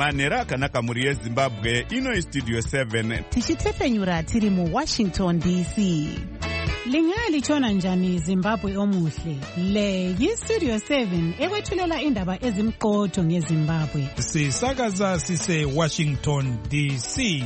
manhero akanaka mhuri yezimbabwe. Ino istudio 7 tichitefenyura tiri muWashington DC. Lingalitshona njani Zimbabwe omuhle? Le yiStudio 7 ekwethulela indaba ezimqotho ngeZimbabwe. Sisakaza sise Washington DC.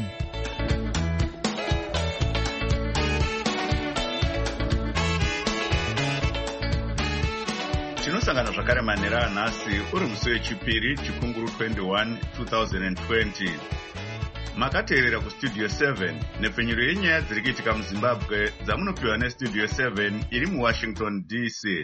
tinosangana zvakare manhero anhasi uri musi wechipiri chikunguru 21 2020. Makateerera kustudio 7 nepfenyuro yenyaya dziri kuitika muzimbabwe dzamunopiwa nestudio 7 iri muWashington DC.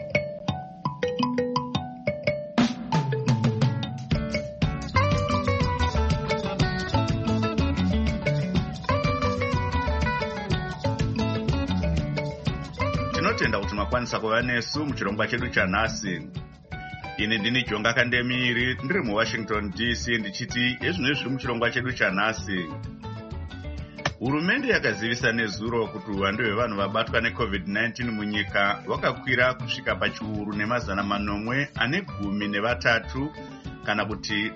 Tinotenda kuti makwanisa kuva nesu muchirongwa chedu chanhasi. Ini ndini Jonga Kandemiri ndiri muWashington DC ndichiti ezvino zviri muchirongwa chedu chanhasi. Hurumende yakazivisa nezuro kuti uwandu hwevanhu vabatwa neCovid-19 munyika hwakakwira kusvika pachiuru nemazana manomwe ane 13 kana kuti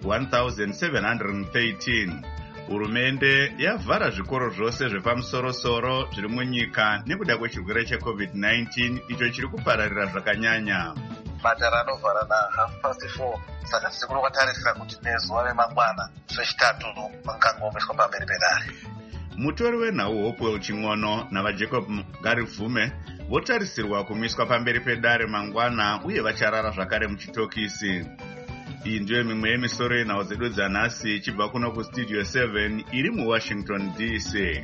1713. Hurumende yavhara zvikoro zvose zvepamusoro-soro zviri munyika nekuda kwechirwere cheCovid-19 icho chiri kupararira zvakanyanya. Matara anovhara na4:30, saka tiri kwatarisira kuti nezuva remangwana zvechitatu mangangomeswa pamberi pedare. Mutori wenhau Hopewell Ching'ono navaJacob Garivhume votarisirwa kumiswa pamberi pedare mangwana uye vacharara zvakare muchitokisi. Iyi ndiyo mimwe yemisoro yenhau dzedu dzanhasi ichibva kuno kustudio 7 iri muWashington DC.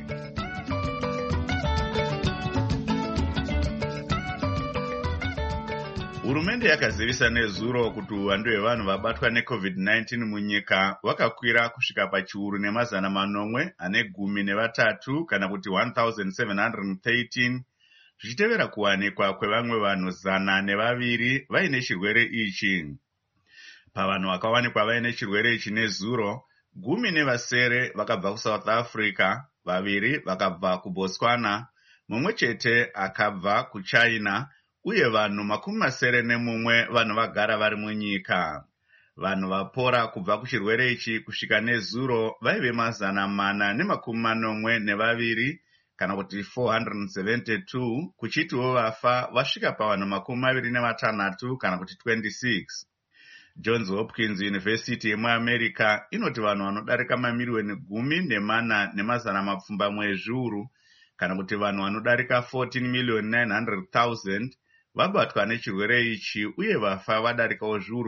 Hurumende yakazivisa nezuro kuti uwandu hwevanhu vabatwa neCovid-19 munyika hwakakwira kusvika pachiuru nemazana manomwe ane 13 kana kuti 1713, zvichitevera kuwanikwa kwevamwe vanhu 102 vaine chirwere ichi. Pavanhu vakawanikwa vaine chirwere ichi nezuro, 10 vakabva kuSouth Africa, 2 vakabva kuBotswana, mumwe chete akabva kuChina, uye vanhu 91 vanhu vagara vari munyika. Vanhu vapora kubva kuchirwere ichi kusvika nezuro vaive 482 kana kuti 472, kuchitiwo vafa vasvika pavanhu 26 kana kuti 26. Johns Hopkins University yemuAmerica inoti vanhu vanodarika mamiliyoni 10,400,000 ezviuru kana kuti vanhu vanodarika 14,900,000 vabatwa nechirwere ichi uye vafa vadarikawo zviuru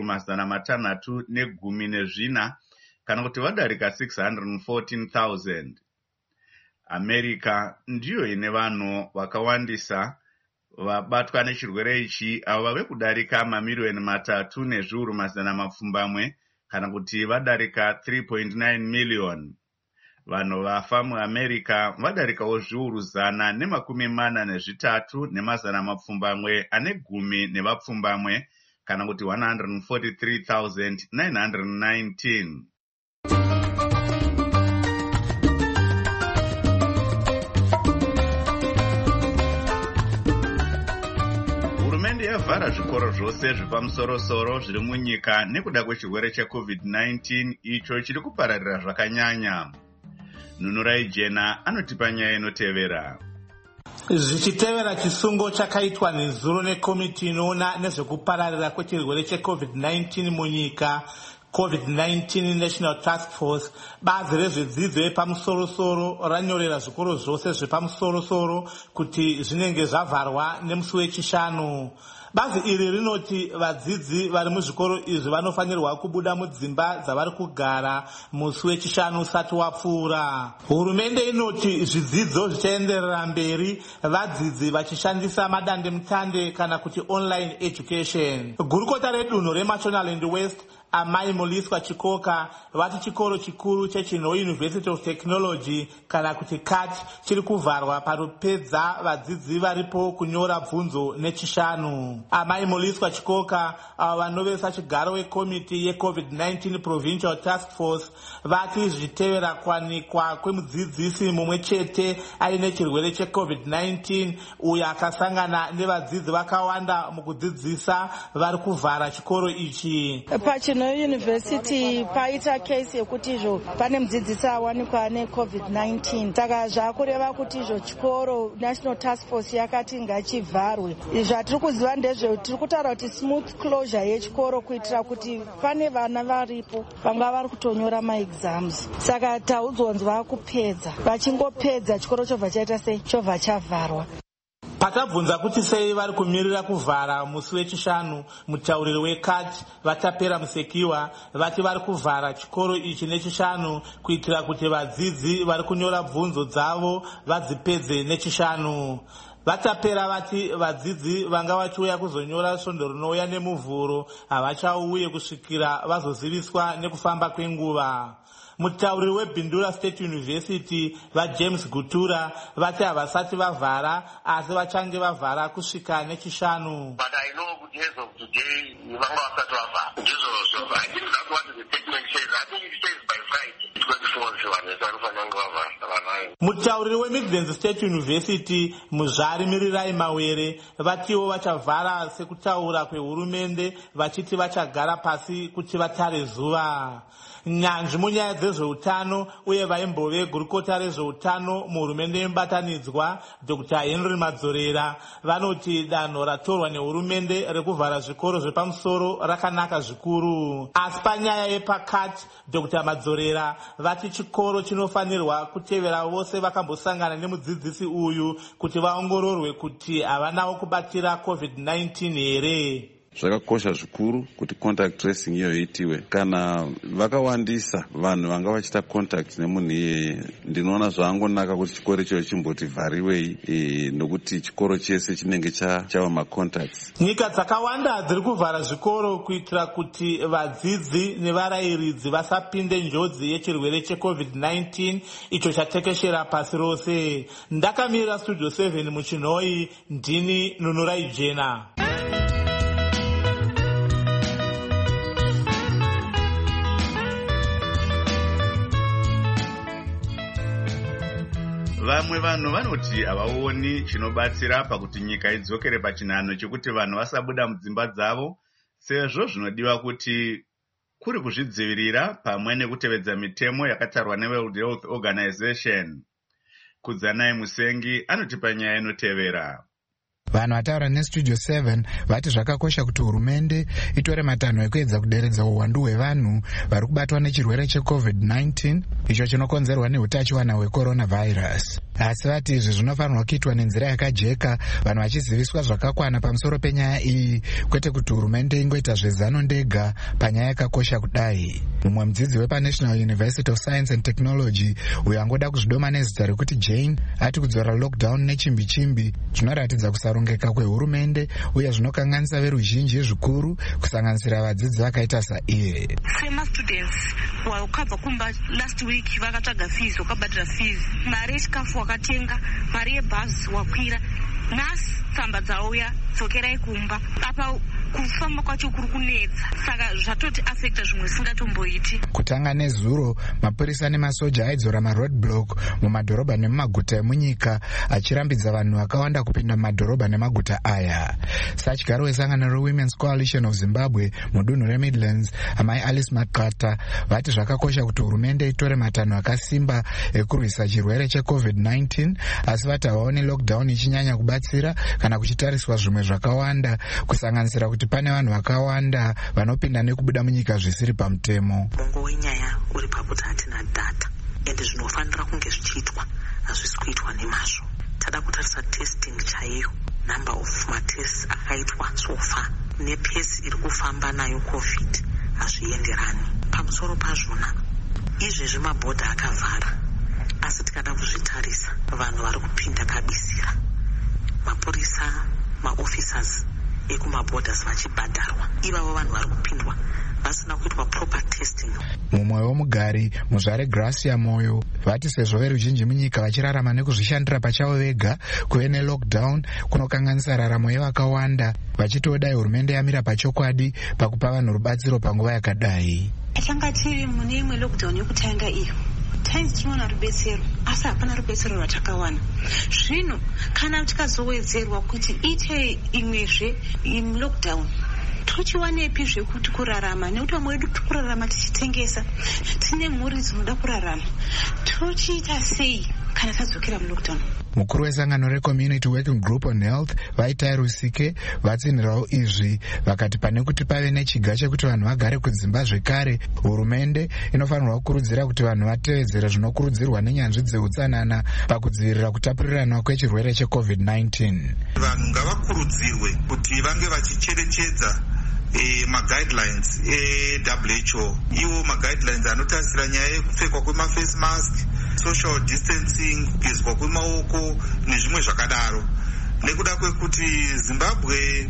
614 kana kuti vadarika 614,000. America ndiyo ine vanhu vakawandisa vabatwa nechirwere ichi, avo vave kudarika mamiliyoni 3 nezviuru 700 kana kuti vadarika 3.9 miliyoni. Vanhu vafa muAmerica vadarikawo zviuru 143,700 ane 10 kana kuti 143,919. Hurumende yavhara zvikoro zvose zvepamusoro-soro zviri munyika nekuda kwechirwere cheCovid-19 icho chiri kupararira zvakanyanya. Nunurai Jena anotipa nyaya inotevera. Zvichitevera chisungo chakaitwa nezuro nekomiti inoona nezvekupararira kwechirwere cheCovid-19 munyika, COVID-19 National Task Force, bazi rezvedzidzo yepamusoro-soro ranyorera zvikoro zvose zvepamusoro-soro kuti zvinenge zvavharwa nemusi wechishanu. Bazi iri rinoti vadzidzi vari muzvikoro izvi vanofanirwa kubuda mudzimba dzavari kugara musi wechishanu usati wapfuura. Hurumende inoti zvidzidzo zvichaenderera mberi, vadzidzi vachishandisa madandemutande kana kuti online education. Gurukota redunhu reMashonaland West, Amai Moliswa Chikoka, vati chikoro chikuru cheChinho University of Technology kana kuti CAT chiri kuvharwa parupedza vadzidzi varipo kunyora bvunzo nechishanu. Amai Moliswa Chikoka vanovesa chigaro wekomiti yeCovid-19 Provincial Task Force vati zvitevera kwanikwa kwemudzidzisi mumwe chete aine chirwere cheCovid-19 uyo akasangana nevadzidzi vakawanda mukudzidzisa vari kuvhara chikoro ichi. Pachino University paita case yekuti izvo pane mudzidzisi awanikwa neCovid-19 saka zvakureva kuti izvo chikoro National Task Force yakati ngachivharwe. Zvatiri kuziva ndezve tiri kutaura kuti smooth closure yechikoro kuitira kuti pane vana varipo vanga vari kutonyora maexams saka taudzonzwa kupedza vachingopedza chikoro chobva chaita sei chobva chavharwa. Patabvunza kuti sei vari kumirira kuvhara musi wechishanu, mutauriri weCAT Vatapera Musekiwa vati vari kuvhara chikoro ichi nechishanu kuitira kuti vadzidzi vari kunyora bvunzo dzavo vadzipedze nechishanu. Vatapera vati vadzidzi vanga vachiuya kuzonyora svondo rinouya nemuvhuro havachauye kusvikira vazoziviswa nekufamba kwenguva. Mutauriri weBindura State University vaJames Gutura vati havasati vavhara asi vachange vavhara kusvika nechishanu. But I know as of today vanga vasati vavhara. Ndizvo I think that's what the statement says. I think it says by Friday 24 vanhu vanofanira vavhara. Mutauriri weMidlands State University Muzvari Mirirai Mawere vatiwo vachavhara sekutaura kwehurumende vachiti vachagara pasi kuti vatare zuva. Nyanzvi munyaya dzezveutano uye vaimbove gurukota rezveutano muhurumende yemubatanidzwa Dr. Henry Madzorera vanoti danho ratorwa nehurumende rekuvhara zvikoro zvepamusoro rakanaka zvikuru. Asi panyaya yepaCAT Dr. Madzorera vati chikoro chinofanirwa kutevera vose vakambosangana nemudzidzisi uyu kuti vaongororwe kuti havanawo kubatira COVID-19 here. Zvakakosha zvikuru kuti contact tracing iyo iitiwe. Kana vakawandisa vanhu vanga vachita contact nemunhu iyeye, ndinoona zvaangonaka kuti chikoro icho chimboti vhariwei nokuti chikoro chese chinenge chava macontacts. Nyika dzakawanda dziri kuvhara zvikoro kuitira kuti vadzidzi nevarayiridzi vasapinde njodzi yechirwere cheCovid-19 icho chatekeshera pasi rose. Ndakamirira Studio 7 muChinhoi, ndini Nunurai Jena. Vamwe vanhu vanoti havaoni chinobatsira pakuti nyika idzokere pachinhano chekuti vanhu vasabuda mudzimba dzavo, sezvo zvinodiwa kuti kuri kuzvidzivirira pamwe nekutevedza mitemo yakatarwa neWorld Health Organization. Kudzanai Musengi anotipa nyaya inotevera. Vanhu vataura neStudio 7 vati zvakakosha kuti hurumende itore matanho ekuedza kuderedza uwandu hwevanhu vari kubatwa nechirwere cheCovid-19 icho chinokonzerwa neutachiwana hwecoronavirus. Asi vati izvi zvinofanirwa kuitwa nenzira yakajeka, vanhu vachiziviswa zvakakwana pamusoro penyaya iyi, kwete kuti hurumende ingoita zvezano ndega panyaya yakakosha kudai. Mumwe mudzidzi wepaNational University of Science and Technology uyo angoda kuzvidoma nezita rekuti Jane ati kudzora lockdown nechimbi-chimbi zvinoratidza kusarongeka kwehurumende uye zvinokanganisa veruzhinji zvikuru kusanganisira vadzidzi vakaita saiye. Sema students wakabva kumba last week vakatsvaga fees, wakabhadhira fees, mari yechikafu wakatenga, mari yebhazi wakwira, nhasi tsamba dzauya, dzokerai kumba. Apa kufamba kwacho kuri kunetsa, saka zvatoti affecta zvimwe singatomboiti. Kutanga nezuro, mapurisa nemasoja aidzora maroadblock mumadhorobha nemumaguta emunyika achirambidza vanhu vakawanda kupinda mumadhorobha nemaguta aya. Sachigaro wesangano reWomen's Coalition of Zimbabwe mudunhu reMidlands, amai Alice Makata vati zvakakosha kuti hurumende itore matanho akasimba ekurwisa chirwere cheCovid-19, asi vati havaoni lockdown ichinyanya kubatsira kana kuchitariswa zvimwe zvakawanda kusanganisira kuti pane vanhu vakawanda vanopinda nekubuda munyika zvisiri pamutemo. Mongo wenyaya uri pakuti hatina data ende zvinofanira kunge zvichiitwa hazvisi kuitwa nemazvo. Tada kutarisa testing chaiyo, number of matests akaitwa so far nepesi iri kufamba nayo COVID hazvienderani. Pamusoro pazvona izvezvi mabhodha akavhara, asi tikada kuzvitarisa vanhu vari kupinda kabisira, mapurisa, maofficers ekumabhodhas vachibhadharwa, ivavo vanhu vari kupindwa vasina kuitwa proper testing. mumwe womugari muzvare Gracia Moyo vati sezvo veruzhinji munyika vachirarama nekuzvishandira pachavo vega, kuve nelockdown kunokanganisa raramo yevakawanda, vachitodai hurumende yamira pachokwadi pakupa vanhu rubatsiro panguva yakadai. Tanga tiri mune imwe lockdown yokutanga iyo tainzi tinoona rubetsero, asi hapana rubetsero rwatakawana. Zvino kana tikazowedzerwa kuti ite imwezve lockdown, tochiwanepi zvekuti kurarama? Nekuti vamwe vedu kurarama tichitengesa, tine mhuri dzinoda kurarama, tochiita sei kana tadzokera mulockdown? Mukuru wesangano reCommunity Working Group on Health Vaitai Rusike vatsinhirawo izvi, vakati pane kuti pave nechiga chekuti vanhu vagare kudzimba zvekare, hurumende inofanirwa kukurudzira kuti vanhu vatevedzere zvinokurudzirwa nenyanzvi dzeutsanana pakudzivirira kutapurirana kwechirwere cheCovid-19. Vanhu ngavakurudzirwe kuti vange vachicherechedza maguidelines WHO, iwo maguidelines anotarisira nyaya yekupfekwa kwemaface mask, social distancing, kugezwa kwemaoko nezvimwe zvakadaro, nekuda kwekuti Zimbabwe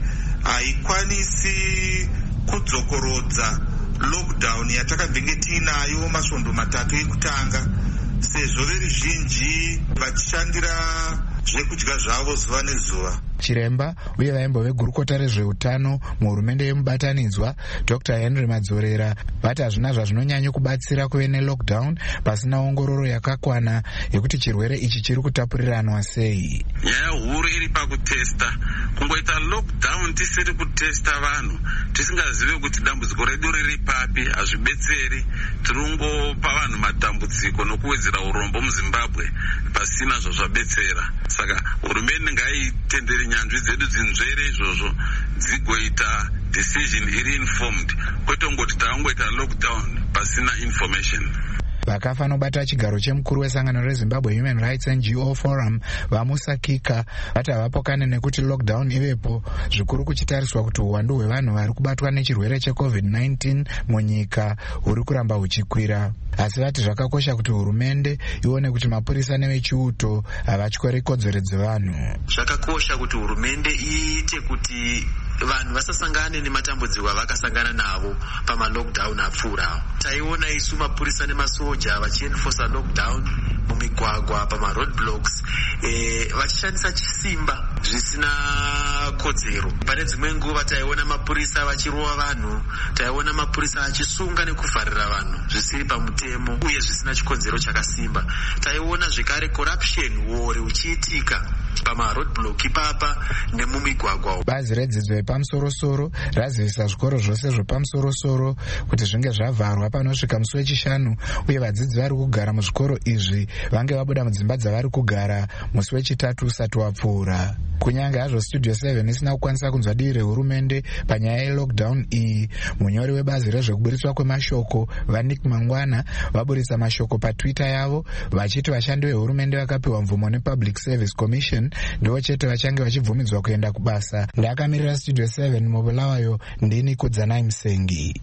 haikwanisi kudzokorodza lockdown yatakabvenge tiinayo masvondo 3 ekutanga, sezvo veruzhinji vachishandira zvekudya zvavo zuva nezuva. Chiremba uye vaimbove gurukota rezveutano muhurumende yemubatanidzwa Dr. Henry Madzorera vati hazvina zvazvinonyanya kubatsira kuve nelockdown pasina ongororo yakakwana yekuti chirwere ichi chiri kutapuriranwa sei. Nyaya huru iri pakutesta. Kungoita lockdown tisiri kutesta vanhu tisingazive kuti dambudziko redu riri papi hazvibetseri. Tirongopa vanhu matambudziko nokuwedzera urombo muZimbabwe pasina zvazvabetsera. Saka hurumende ngaitendere nyanzvi dzedu dzinzvere izvozvo dzigoita decision iri informed, kwete ngoti tavangoita lockdown pasina information. Vakafa nobata chigaro chemukuru wesangano reZimbabwe Human Rights NGO Forum vamusakika vati havapokane nekuti lockdown ivepo, zvikuru kuchitariswa kuti uwandu hwevanhu vari kubatwa nechirwere cheCovid-19 munyika huri kuramba huchikwira. Asi vati zvakakosha kuti hurumende ione kuti mapurisa nevechiuto havatyori kodzero dzevanhu. Zvakakosha kuti hurumende iite kuti vanhu vasasangane nematambudziko avakasangana navo pamalockdown apfuura. Taiona isu mapurisa nemasoja vachienforsa lockdown mumigwagwa pamaroadblocks, vachishandisa chisimba zvisina kodzero. Pane dzimwe nguva taiona mapurisa vachirova vanhu, taiona mapurisa achisunga nekuvharira vanhu zvisiri pamutemo uye zvisina chikonzero chakasimba. Taiona zvekare corruption war uchiitika pamaroadblock ipapa nemumigwagwa. Bazi redzidzo yepamusoro-soro razivisa zvikoro zvose zvepamusoro-soro kuti zvinge zvavharwa panosvika musi wechishanu, uye vadzidzi vari kugara muzvikoro izvi vange vabuda mudzimba dzavari kugara musi wechitatu usati wapfuura. Kunyange hazvo Studio 7 isina kukwanisa kunzwa dii rehurumende panyaya yelockdown iyi, munyori webazi rezvekuburitswa kwemashoko Vanik Mangwana vaburitsa mashoko paTwitter yavo vachiti vashandi vehurumende vakapiwa mvumo nePublic Service Commission ndivo chete vachange vachibvumidzwa kuenda kubasa. Ndakamirira Studio 7 mubulawayo, ndini Kudzanai Musengi.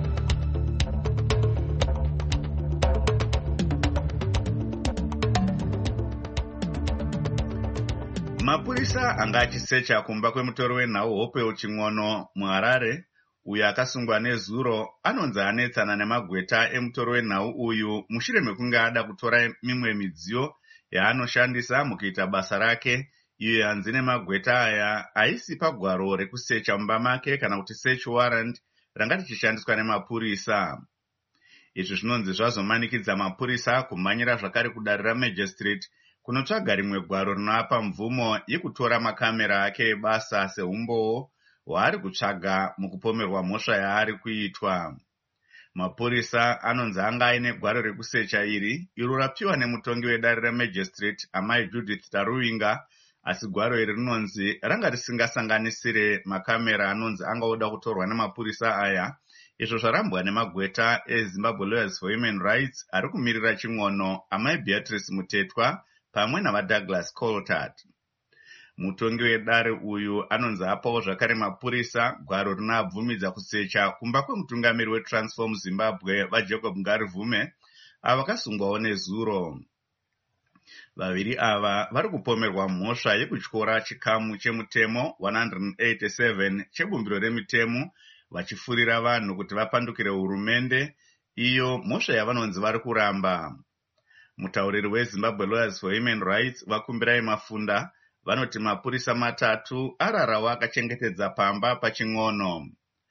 Mapurisa anga achisecha kumba kwemutori wenhau Hopewell Ching'ono muHarare, uyo akasungwa nezuro, anonzi anetsana nemagweta emutori wenhau uyu mushure mekunge ada kutora mimwe midziyo yaanoshandisa mukuita basa rake, iyo yanzi nemagweta aya haisi pagwaro rekusecha mumba make kana kuti search warrant ranga tichishandiswa nemapurisa. Izvi zvinonzi zvazomanikidza mapurisa kumhanyira zvakare kudarira Magistrate kunotsvaga rimwe gwaro rinoapa mvumo yekutora makamera ake ebasa seumbowo hwaari kutsvaga mukupomerwa mhosva yaari kuitwa. Mapurisa anonzi anga aine gwaro rekusecha iri, iro rapiwa nemutongi wedare reMagistrate Amai Judith Taruinga, asi gwaro iri rinonzi ranga risingasanganisire makamera anonzi angaoda kutorwa nemapurisa aya, izvo zvarambwa nemagweta eZimbabwe Lawyers for Human Rights ari kumirira Ching'ono, Amai Beatrice Mutetwa pamwe navaDouglas Coltart. Mutongi wedare uyu anonzi apawo zvakare mapurisa gwaro rinoabvumidza kusecha kumba kwemutungamiri weTransform Zimbabwe vaJacob Ngarivume avakasungwawo nezuro. Vaviri ava vari kupomerwa mhosva yekutyora chikamu chemutemo 187 chebumbiro remitemo vachifurira vanhu kuti vapandukire hurumende iyo mhosva yavanonzi vari kuramba. Mutauriri weZimbabwe Lawyers for Human Rights Vakumbirai Mafunda vanoti mapurisa 3 ararawo akachengetedza pamba paching'ono.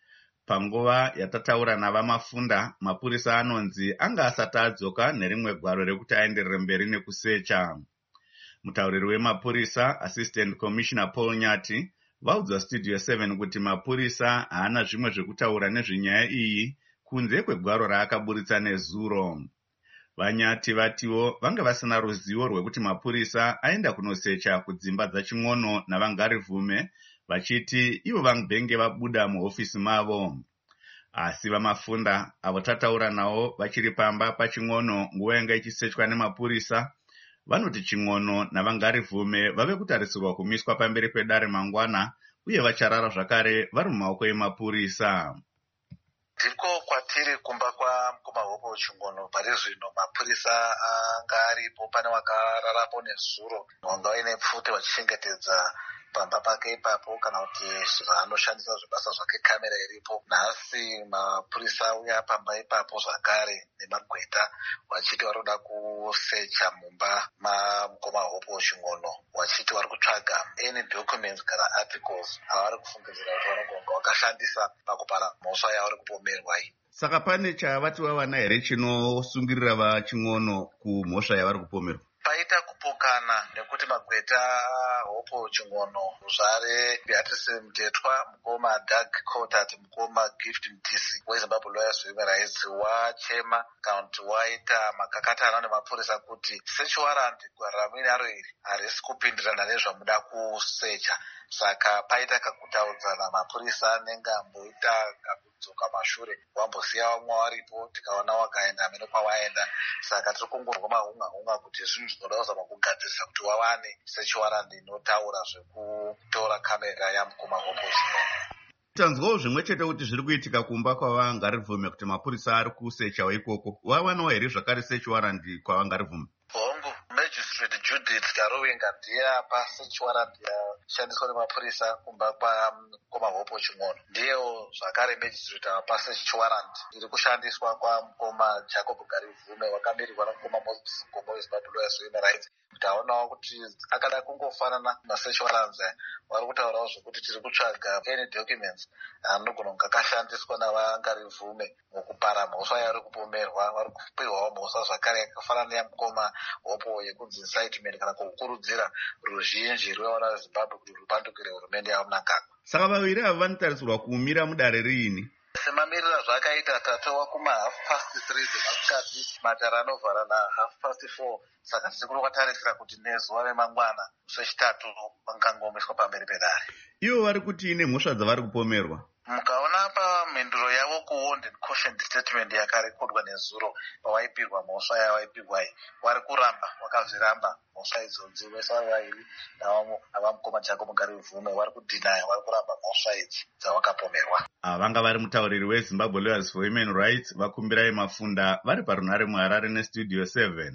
Panguva yatataura navaMafunda, mapurisa anonzi anga asati adzoka nerimwe gwaro rekuti aenderere mberi nekusecha. Mutauriri wemapurisa Assistant Commissioner Paul Nyati vaudza Studio 7 kuti mapurisa haana zvimwe zvekutaura nezvenyaya iyi kunze kwegwaro raakaburitsa nezuro. Vanyati vatiwo vanga vasina ruzivo rwekuti mapurisa aenda kunosecha kudzimba dzaching'ono navangarivume, vachiti ivo vangenge vabuda muhofisi mavo. Asi vaMafunda avo tataura navo vachiri pamba paching'ono nguva yanga ichisechwa nemapurisa, vanoti ching'ono navangarivume vave kutarisirwa kumiswa pamberi pedare mangwana uye vacharara zvakare vari mumaoko emapurisa. Ndiko kwatiri kumba kwamukoma Hope Ching'ono. Pari zvino mapurisa anga aripo, pane wakararapo nezuro, wanga waine pfute vachichengetedza pamba pake ipapo kana kuti zvanoshandisa zvibasa zvake, kamera iripo. Nhasi mapurisa auya pamba ipapo zvakare nemagweta vachiti vari kuda kusecha mumba mamukoma Hope Ching'ono, vachiti vari kutsvaga any documents kana articles avari kufungidzira kuti vanogonga vakashandisa pakupara mhosva yavari kupomerwa iyi. Saka pane chavati vawana here chinosungirira vaching'ono kumhosva yavari kupomerwa? Paita kupokana nekuti magweta Hope Ching'ono, zvare Beatrice Mutetwa, mukoma Doug Cotat, mukoma Gift Mtisi weZimbabwe Lawyers for Human Rights wachema kana kuti waita makakatana nemapurisa kuti search warrant ramwini aro iri harisi kupindirana nezvamuda kusecha. Saka paita kakutaudzana, mapurisa anenge amboita kakudzoka mashure, wambosiya vamwe varipo, tikaona wakaenda mene kwawaenda. Saka tiri kungorwa mahunga kuti zvinhu zvinoda kuzama kugadzirisa kuti wawane search warrant inotaura zvekutora kamera yamukoma Hope Ching'ono. Tanzwawo zvimwe chete kuti zviri kuitika kumba kwavangarivume kuti mapurisa ari kusechawo ikoko. Wawanawo here zvakare search warrant kwavangarivume? Hongu Magistrate Judith Karowenga ndiye apa search warrant yashandiswa nemapurisa kumba kwamukoma Hope Ching'ono. Ndiyewo zvakare Magistrate apa search warrant iri kushandiswa kwamukoma Jacob Garivume wakamirirwa namukoma Moses Mkombo weZimbabwe Lawyers for Human Rights. Taonawo kuti akada kungofanana masearch warrants vari kutaurawo zvekuti tiri kutsvaga any documents anogona kunge akashandiswa navangarivume mukupara mhosva yavari kupomerwa. Vari kupihwawo mhosva zvakare yakafanana neyamukoma Hope yekunzi incitement kana kukurudzira ruzhinji rwewana veZimbabwe kuti rupandukire hurumende yavo Mnangagwa. Saka vaviri ava vanotarisirwa kumira mudare riini? Semamirira zvakaita tatova kuma3:30 dzemasikati, matara anovhara na4:30. Saka tiri kwatarisira kuti nezuva remangwana wechitatu vangangomiswa pamberi pedare. Ivo vari kuti ine mhosva dzavari kupomerwa. Mukaona pamhenduro yavo kuwond and caution statement yakarekodwa nezuro pavaipirwa mhosva yavaipirwa iyi, vari kuramba vakazviramba mhosva idzodzi. Vese vaviri navamukoma Jacob Garivume vari kudhinaya, vari kuramba mhosva idzi dzavakapomerwa. Vanga vari mutauriri weZimbabwe Lawyers for Human Rights Vakumbirai Mafunda vari parunhare muHarare neStudio 7.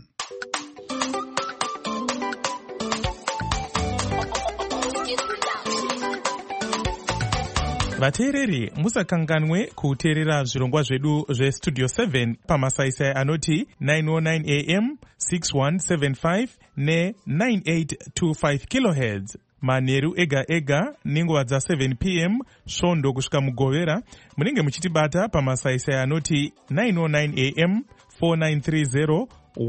Vateereri, musakanganwe kuteerera zvirongwa zvedu zveStudio 7 pamasaisai anoti 909 AM, 6175 ne9825 kHz. Manheru ega ega nenguva dza7 PM svondo kusvika mugovera. Munenge muchitibata pamasaisai anoti 909 AM, 4930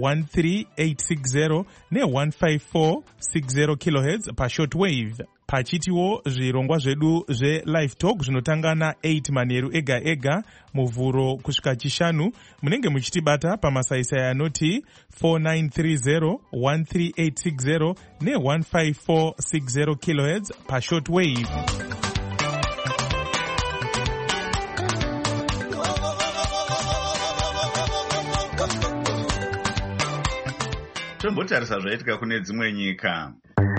13860 ne15460 kHz pashortwave. Pachitiwo zvirongwa zvedu zveLive Talk zvinotanga na8 manheru ega ega muvhuro kusvika chishanu. Munenge muchitibata pamasaisai anoti 4930 13860 ne15460 kHz pashortwave. Tombotarisa zvaitika kune dzimwe nyika.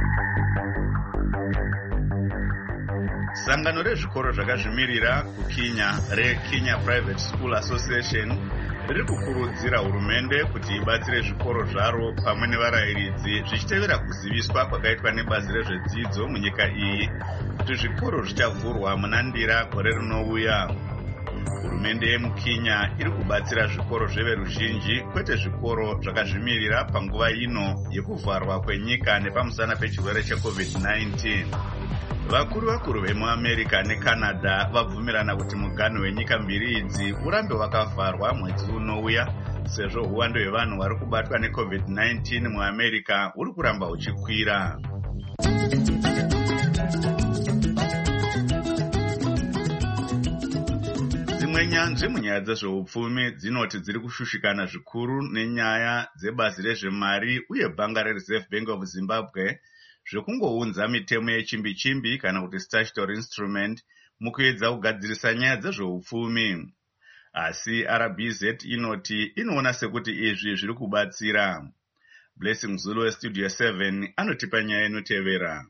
Sangano rezvikoro zvakazvimirira kuKenya reKenya Private School Association riri kukurudzira hurumende kuti ibatsire zvikoro zvaro pamwe nevarayiridzi zvichitevera kuziviswa kwakaitwa nebazi rezvedzidzo munyika iyi kuti zvikoro zvichavhurwa munandira gore rinouya. Hurumende yemuKenya iri kubatsira zvikoro zveveruzhinji kwete zvikoro zvakazvimirira panguva ino yekuvharwa kwenyika nepamusana pechirwere cheCovid-19. Vakuru vemuAmerica neCanada vabvumirana kuti muganho wenyika mbiri idzi urambe wakavharwa mwedzi unouya sezvo uwando hwevanhu vari kubatwa neCovid-19 muAmerica uri kuramba uchikwira. Dzimwe nyanzvi munyaya dzezveupfumi dzinoti dziri kushushikana zvikuru nenyaya dzebazi rezvemari uye bhanga reReserve Bank of Zimbabwe zvekungounza mitemo yechimbi-chimbi kana kuti statutory instrument mukuedza kugadzirisa nyaya dzezveupfumi. Asi RBZ inoti inoona sekuti izvi zviri kubatsira. Blessing Zulu weStudio 7 anotipa nyaya inotevera.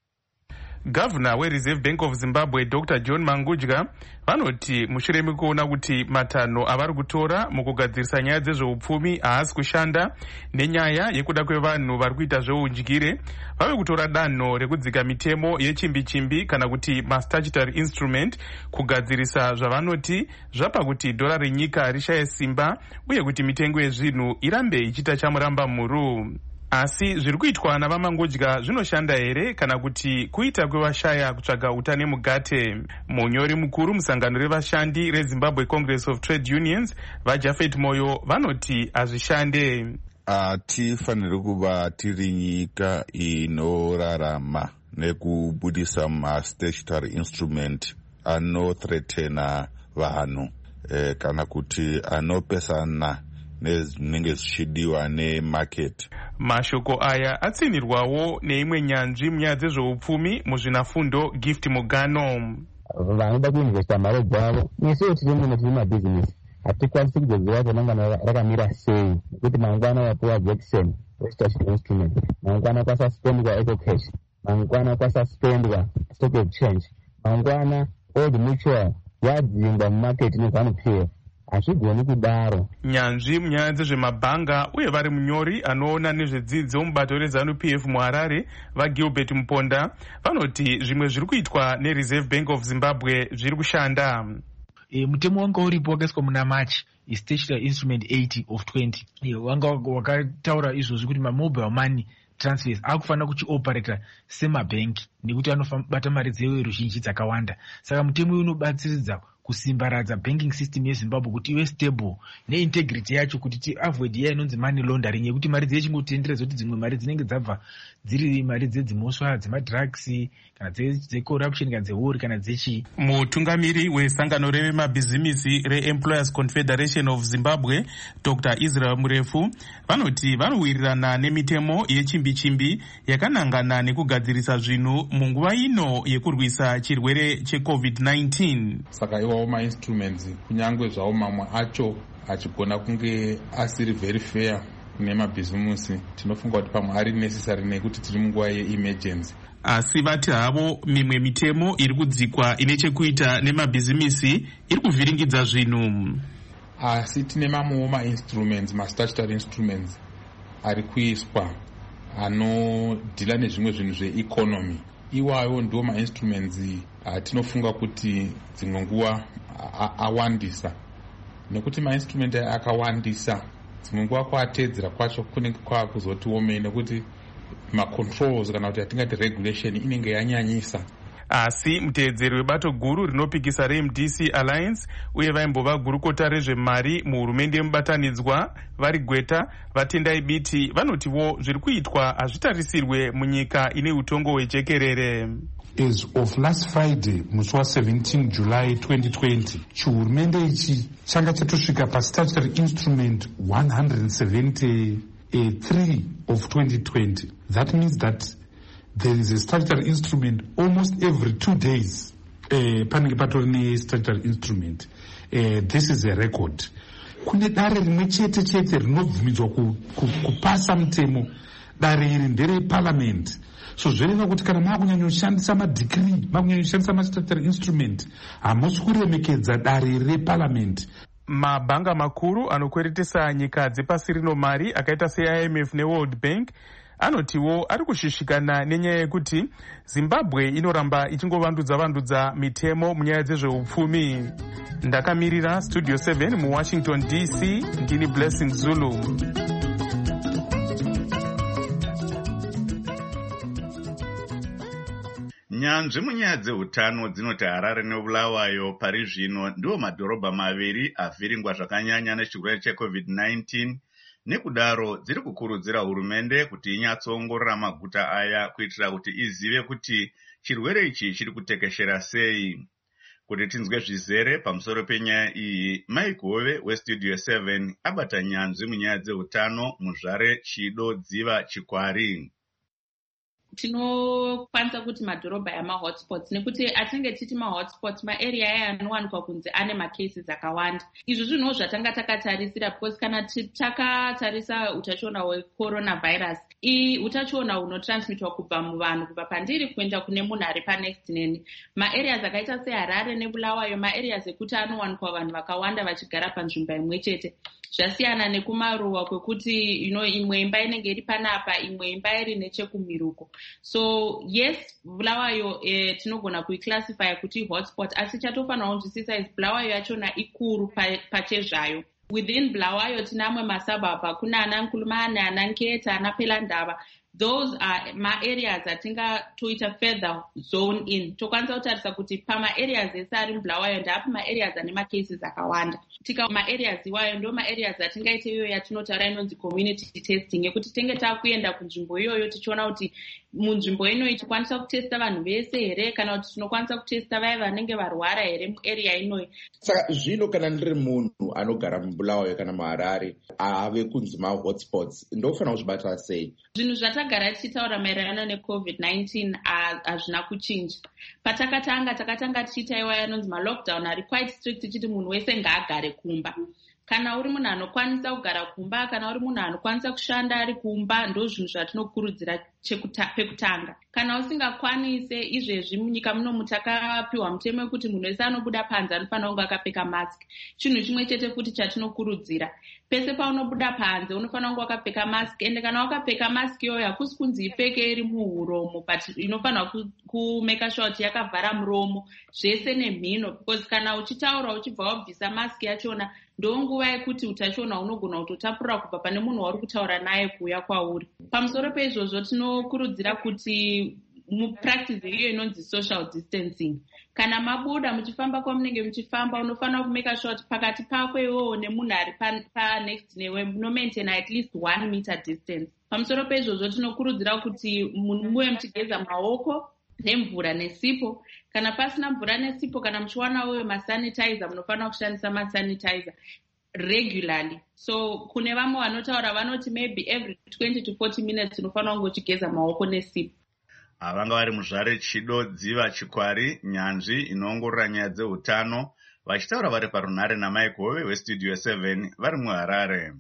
Gavana weReserve Bank of Zimbabwe Dr. John Mangudya vanoti mushure mekuona kuti matanho avari kutora mukugadzirisa nyaya dzezveupfumi haasi kushanda nenyaya yekuda kwevanhu vari kuita zveudyire, vave kutora danho rekudzika mitemo yechimbi-chimbi kana kuti mastatutory instrument kugadzirisa zvavanoti zvapa kuti dhora renyika rishaye simba uye kuti mitengo yezvinhu irambe ichiita chamuramba mhuru. Asi zviri kuitwa navaMangudya zvinoshanda here kana kuti kuita kwevashaya kutsvaga utane mugate? Munyori mukuru musangano revashandi reZimbabwe Congress of Trade Unions vaJafet Moyo vanoti hazvishande. Hatifaniri kuva tiri nyika inorarama nekubudisa mastatutory instrument anothreatena vanhu kana kuti anopesana nezvinenge zvichidiwa nemarket. Mashoko aya atsinirwawo neimwe nyanzvi munyaya dzezveupfumi muzvinafundo Gift Mugano. Vanoda kuinvesta mari dzavo nesuwo tiri muno tiri mabhizinesi hatikwanisi kuzoziva kuti mangwana rakamira sei, nekuti mangwana wapuwa Jackson statutory instrument, mangwana kwasuspendwa ecocash, mangwana kwasuspendwa stock exchange, mangwana Old Mutual yadzingwa mumarket neZANU-PF. Hazvigoni kudaro. Nyanzvi munyaya dzezvemabhanga uye vari munyori anoona nezvedzidzo mubato reZANU-PF muHarare vaGilbert Muponda vanoti zvimwe zviri kuitwa neReserve Bank of Zimbabwe zviri kushanda. Mutemo wanga uripo wakaiswa muna March statutory instrument 80 of 20 wanga wakataura izvozvi kuti mamobile money transfers akufanira kuchioperata semabhengi nekuti anobata mari dzeruzhinji dzakawanda. Saka mutemo uyu unobatsiridza kusimbaradza banking system yeZimbabwe kuti ive stable neintegrity yacho kuti tiavoid iya inonzi money laundering yekuti mari dzechingotenderedzwa kuti dzimwe mari dzinenge dzabva dziri mari dzedzimosva dzemadrugs kana dzecorruption kana dzehuri kana dzechi. Mutungamiri wesangano revemabhizimisi reEmployers Confederation of Zimbabwe Dr. Israel Murefu vanoti vanowirirana nemitemo yechimbi-chimbi yakanangana nekugadzirisa zvinhu munguva ino yekurwisa chirwere cheCovid-19. Saka iwawo ma-instruments kunyangwe zvawo mamwe acho achigona kunge asiri very fair nemabhizimusi, tinofunga kuti pamwe ari necessary nekuti tiri munguva ye-emergency. Asi vati havo mimwe mitemo iri kudzikwa ine chekuita nemabhizimisi iri kuvhiringidza zvinhu. Asi tine mamwewo ma-instruments, ma-statutory instruments ari kuiswa anodhila nezvimwe zvinhu zveeconomy. Iwayo ndiwo ma-instruments tinofunga kuti dzimwe nguva awandisa, nekuti ma-instrument akawandisa dzimwe nguva kuatedzera kwacho kunenge kwakuzotiomei nekuti ma-controls kana kuti atingati regulation inenge yanyanyisa. Asi muteedzeri webato guru rinopikisa reMDC Alliance uye vaimbova gurukota rezvemari muhurumende yemubatanidzwa vari Gweta vatendai biti vanotiwo zviri kuitwa hazvitarisirwe munyika ine utongo hwejekerere. As of last Friday, musi wa17 July 2020, chihurumende ichi changa chatosvika pastatutory instrument 173 of 2020. That means that there is a statutory instrument almost every 2 days. Panenge patori statutory instrument. This is a record. Kune dare rimwe chete rinobvumidzwa kupasa mutemo. Dare iri ndere parliament. So zvereva kuti kana makunyanyoshandisa madhikiri, makunyanyoshandisa mastatutory instrument, hamusi kuremekedza dare reparliament. Mabhanga makuru anokweretesa nyika dzepasi rino mari akaita seIMF neWorld Bank anotiwo ari kushishikana nenyaya yekuti Zimbabwe inoramba ichingovandudzavandudza mitemo munyaya dzezveupfumi. Ndakamirira Studio 7 muWashington DC, ndini Blessing Zulu. Nyanzvi munyaya dzeutano dzinoti Harare neBulawayo pari zvino ndiwo madhorobha maviri avhiringwa zvakanyanya nechirwere cheCovid-19. Nekudaro dziri kukurudzira hurumende kuti inyatsoongorora maguta aya kuitira kuti izive kuti chirwere ichi chiri kutekeshera sei. Kuti tinzwe zvizere pamusoro penyaya iyi, Mike Hove weStudio 7 abata nyanzvi munyaya dzeutano muZvare, Chido, Dziva, Chikwari. Tinokwanisa kuti madhorobha yamahotspots nekuti atinge titi mahotspots maarea aya anowanikwa kunzi ane macases akawanda. Izvi zvinhu zvatanga takatarisira because kana takatarisa utachiona hwecoronavirus, utachiona hunotransmitwa kubva muvanhu kubva pandiri kuenda kune munhu ari panext neni. Maareas akaita seHarare neBulawayo maareas ekuti anowanikwa vanhu vakawanda vachigara panzvimbo imwe chete. Zvasiyana nekumaruwa kwekuti imwe imba inenge iri panapa, imwe imba iri nechekumiruko. So yes, Bulawayo tinogona kuiclassify kuti hotspot, asi chatofanira kunzwisisa is Bulawayo yachona ikuru pachezvayo. Within Bulawayo tinamwe masababa, kuna Anankulumane, Ananketa, Anapelandaba. Those are ma-areas atingatoita further zone in. Tokwanisa kutarisa kuti pama-areas ese ari muBulawayo ndapo ma-areas ane ma-cases akawanda. Tika ma-areas iwayo ndo ma-areas atingaite iyoyo yatinotaura inonzi community testing, yekuti tenge takuenda kunzvimbo iyoyo tichiona kuti munzvimbo inoyi tikwanisa kutesta vanhu vese here kana kuti tinokwanisa kutesta vaya vanenge varwara here muarea inoyi. Saka zvino kana ndiri munhu anogara muBulawayo kana muHarare ave kunzi ma-hotspots, ndofanira kuzvibata sei? Zvinhu zvatagara tichitaura maererano neCovid-19 hazvina kuchinja. Patakatanga tichiita iwayo anonzi ma-lockdown ari quite strict, tichiti munhu wese ngaagare kumba. Kana uri munhu anokwanisa kugara kumba, kana uri munhu anokwanisa kushanda ari kumba, ndo zvinhu zvatinokurudzira pekutanga. Kana usingakwanise, izvezvi munyika muno mutakapiwa mutemo wekuti munhu wese anobuda panze anofanira kunge akapfeka mask. Chinhu chimwe chete futi chatinokurudzira, pese paunobuda panze unofanira kunge wakapfeka mask, ende kana wakapfeka mask iyoyo hakusi kunzi ipfeke iri muhuromo, but inofanira kumeka sure kuti yakavhara muromo zvese nemhino, because kana uchitaura uchibva wabvisa mask yachona ndonguva yekuti utachiona unogona kutotapura kubva pane munhu wauri kutaura naye kuuya kwauri. Pamusoro peizvozvo tinokurudzira kuti mupractice iyo inonzi social distancing. Kana mabuda muchifamba kwamunenge muchifamba, unofanira kumeka sure kuti pakati pako iwowo nemunhu ari panext newe munomaintain at least 1 meter distance. Pamusoro peizvozvo tinokurudzira kuti muwe muchigeza maoko nemvura nesipo. Kana pasina mvura nesipo, kana muchiwana uye masanitizer, munofanira kushandisa masanitizer regularly. So kune vamwe vanotaura vanoti maybe every 20 to 40 minutes unofanira kunge uchigeza maoko nesipo. Vanga vari muZvare, Chido, Dziva, Chikwari, nyanzvi inoongorora nyaya dzeutano, vachitaura vari parunhare naMike Hove weStudio 7 vari muHarare.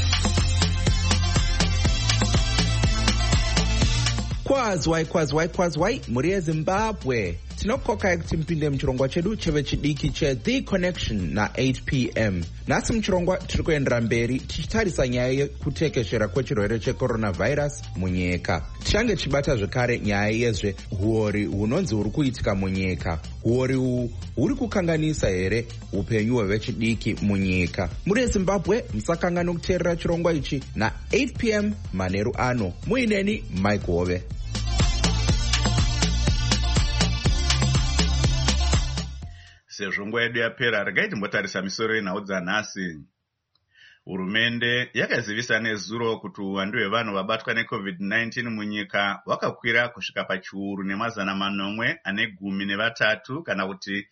Kwazwai muri yeZimbabwe. Tinokokai kuti mpinde muchirongwa chedu chevechidiki cheThe Connection na 8 p.m. Nasi muchirongwa tiri kuendera mberi tichitarisa nyaya yekutekeshera kwechirwere checoronavirus munyika. Tichange tichibata zvekare nyaya yezve huori hunonzi huri kuitika munyika. Huori uhu huri kukanganisa here upenyu hwevechidiki munyika. Muri yeZimbabwe musakangana kuteerera chirongwa ichi na 8 p.m. manheru ano. Muineni Mike Hove. Sezvo nguva yedu yapera, regai timbotarisa misoro yenhau dzanhasi. Hurumende yakazivisa nezuro kuti uwandu hwevanhu vabatwa neCovid-19 munyika hwakakwira kusvika pachiuru nemazana manomwe ane 13 kana kuti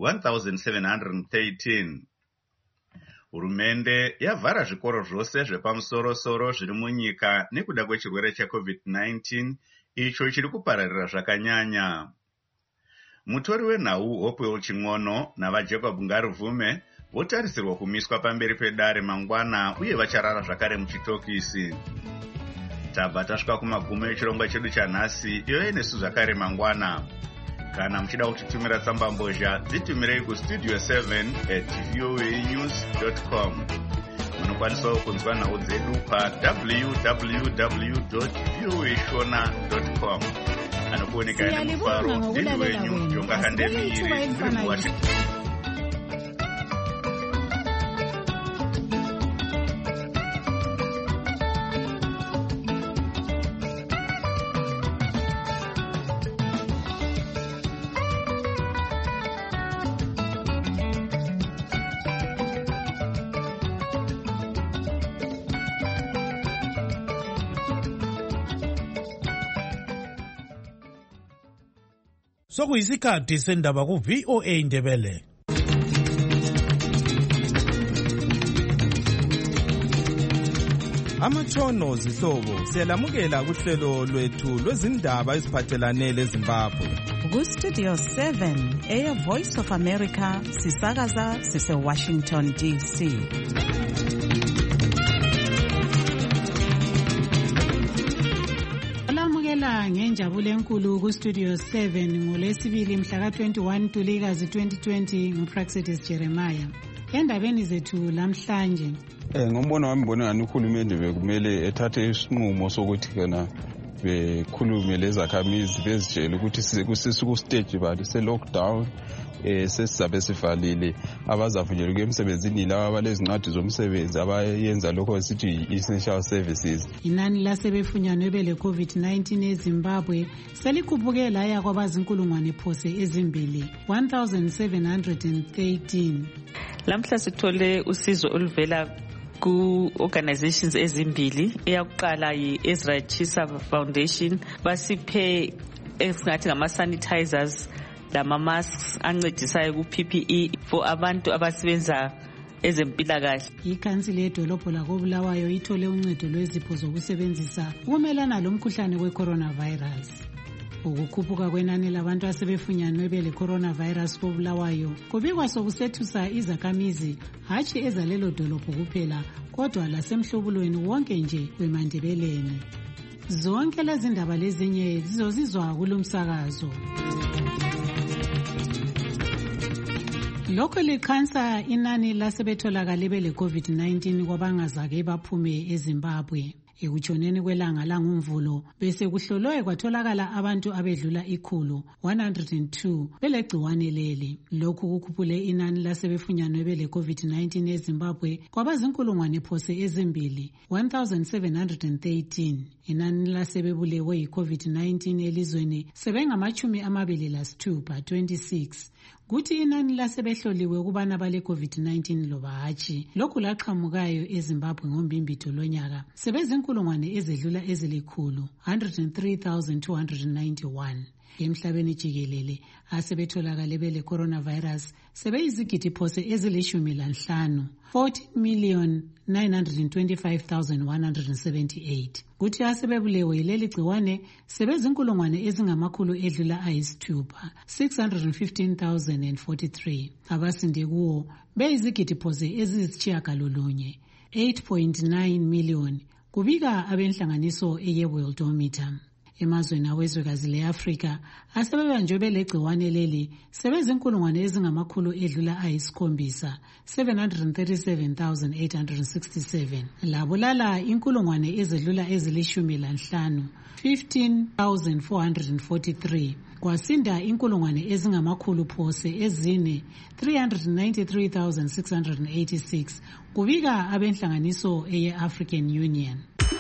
1713. Hurumende yavhara zvikoro zvose zvepamusoro-soro zviri munyika nekuda kwechirwere cheCovid-19 icho chiri kupararira zvakanyanya. Mutori wenhau Hopewell Ching'ono navaJacob Ngaruvume votarisirwa kumiswa pamberi pedare mangwana uye vacharara zvakare muchitokisi. Tabva tasvika kumagumo echirongwa chedu chanhasi, iyo nesu zvakare mangwana. Kana muchida kutitumira tsamba mbozha, dzitumirei kustudio 7@voanews.com. Munokwanisawo kunzwa nhau dzedu pa www.voashona.com. Anokuoneka nemufaro ndiri wenyu Jonga Handemiri. sokuyisikhathi sendaba ku-VOA Indebele. Amatshono zihlobo siyalamukela kuhlelo lwethu lwezindaba eziphathelane leZimbabwe. Ku-Studio 7 Air Voice of America sisakaza sise-Washington DC. Olamukela ngenjabulo enkulu ku-Studio 7 ngolwesibili mhla ka-21 Ntulikazi 2020 nguPraxidis Jeremiah. Endabeni zethu lamhlanje ngombono wami ngibona ngani uhulumende bekumele ethathe isinqumo sokuthi kana bekhulume lezakhamizi bezitshele ukuthi sesikusteji bani se-lockdown sesizabe sivalile abazavunyelwa ukuya emsebenzini laba abalezincwadi zomsebenzi abayenza lokho esithi i-essential services. Inani lasebefunyanwe bele-COVID-19 eZimbabwe selikhupuke laya kwabazinkulungwane phose ezimbili 1713. Lamhla sithole usizo oluvela ku-organizations ezimbili. Eyakuqala yi-Ezra Chisa Foundation basiphe esingathi ngama-sanitizers lama-masks ancedisayo ku-PPE for abantu abasebenza ezempilakahle. Ikhansili yedolobho lakoBulawayo ithole uncedo lwezipho zokusebenzisa ukumelana lomkhuhlane we-coronavirus. Ukukhuphuka kwenani labantu asebefunyanwe bele-coronavirus koBulawayo kubikwa sokusethusa izakhamizi hatshi ezalelo dolobho kuphela kodwa lasemhlubulweni wonke nje weMandebeleni. Zonke lezi ndaba lezinye zizozizwa kulomsakazo. Lokho likhansa inani lasebetholakale bele-COVID-19 kwabangazake baphume eZimbabwe. Ekutshoneni kwelanga langumvulo bese kuhlolwe kwatholakala abantu abedlula 102 belegciwane leli. Lokhu kukhuphule inani lasebefunyanwe bele-COVID-19 eZimbabwe kwabazinkulungwane phose ezimbili 1713. Inani lasebebulewe yi-COVID-19 elizweni sebengama-26 26. Kuthi inani lasebehloliwe ukubana bale COVID-19 loba hatshi lokhu laqhamukayo eZimbabwe ngombimbitho lonyaka sebezinkulungwane ezedlula ezilikhulu 103,291. Emhlabeni jikelele asebetholakale bele coronavirus sebeyizigidi phose ezili-15 14,925,178. Kuthi asebebulewe yileli gciwane sebezinkulungwane ezingamakhulu edlula ayisithupha 615,043. Abasinde kuwo beyizigidi phose eziyisitshiyagalolunye 8.9 million kubika abenhlanganiso eye-Worldometer. Emazweni awezwekazi le-Afrika asebebanjwe belegciwane leli sebezinkulungwane ezingamakhulu edlula ayisikhombisa 737,867. Labulala inkulungwane ezedlula ezili-15 15,443. Kwasinda inkulungwane ezingamakhulu phose ezine 393,686 kubika abenhlanganiso eye-African Union.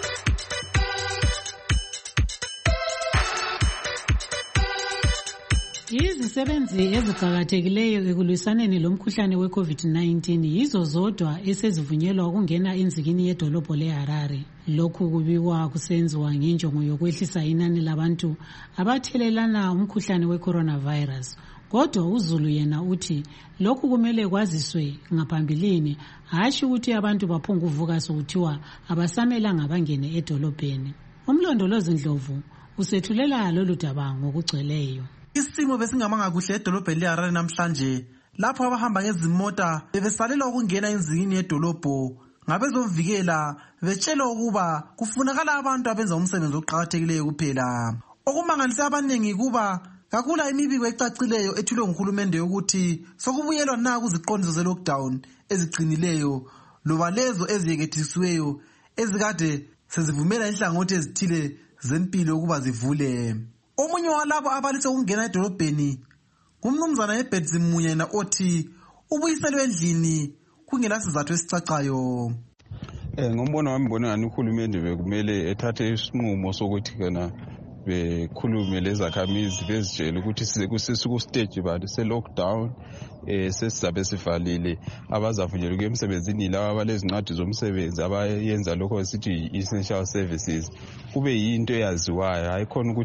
Izisebenzi eziqakathekileyo ekulwisaneni lomkhuhlane we-COVID-19 yizo zodwa esezivunyelwa ukungena enzikini yedolobho leHarare. Lokhu kubikwa kusenziwa ngenjongo yokwehlisa inani labantu abathelelana umkhuhlane we-coronavirus. Kodwa uZulu yena uthi lokhu kumele kwaziswe ngaphambilini hatshi ukuthi abantu baphonga uvuka sokuthiwa abasamelanga bangene edolobheni. Umlondolozi Ndlovu usethulela lolu daba ngokugcweleyo. Isimo besingamanga kuhle edolobheni leHarare namhlanje lapho abahamba ngezimota bebesalela ukungena enzikini yedolobho ngabezovikela betshela ukuba kufunakala abantu abenza umsebenzi oqhakathekileyo kuphela. Okumangalisa abaningi kuba kakula imibiko ecacileyo ethulwe nguhulumende yokuthi sokubuyelwa na kuziqondiso ze-lockdown eziqinileyo loba lezo eziyekethisiweyo ezikade sezivumela inhlangothi ezithile zempilo ukuba zivule. Omunye walabo abalithe ukungena edolobheni ngumnumzana Herbert Zimunyana othi ubuyiselwe endlini kungela sizathu esicacayo. Ngombono wami ngibona ngani uhulumende bekumele ethathe isinqumo sokuthi kana bekhulume lezakhamizi bezitshele ukuthi sesikusteji bani se-lockdown sesizabe sivalile abazavunyelwa ukuya emsebenzini laba abalezincwadi zomsebenzi abayenza lokho esithi i-essential services. Kube yinto eyaziwayo hayi khona ukuthi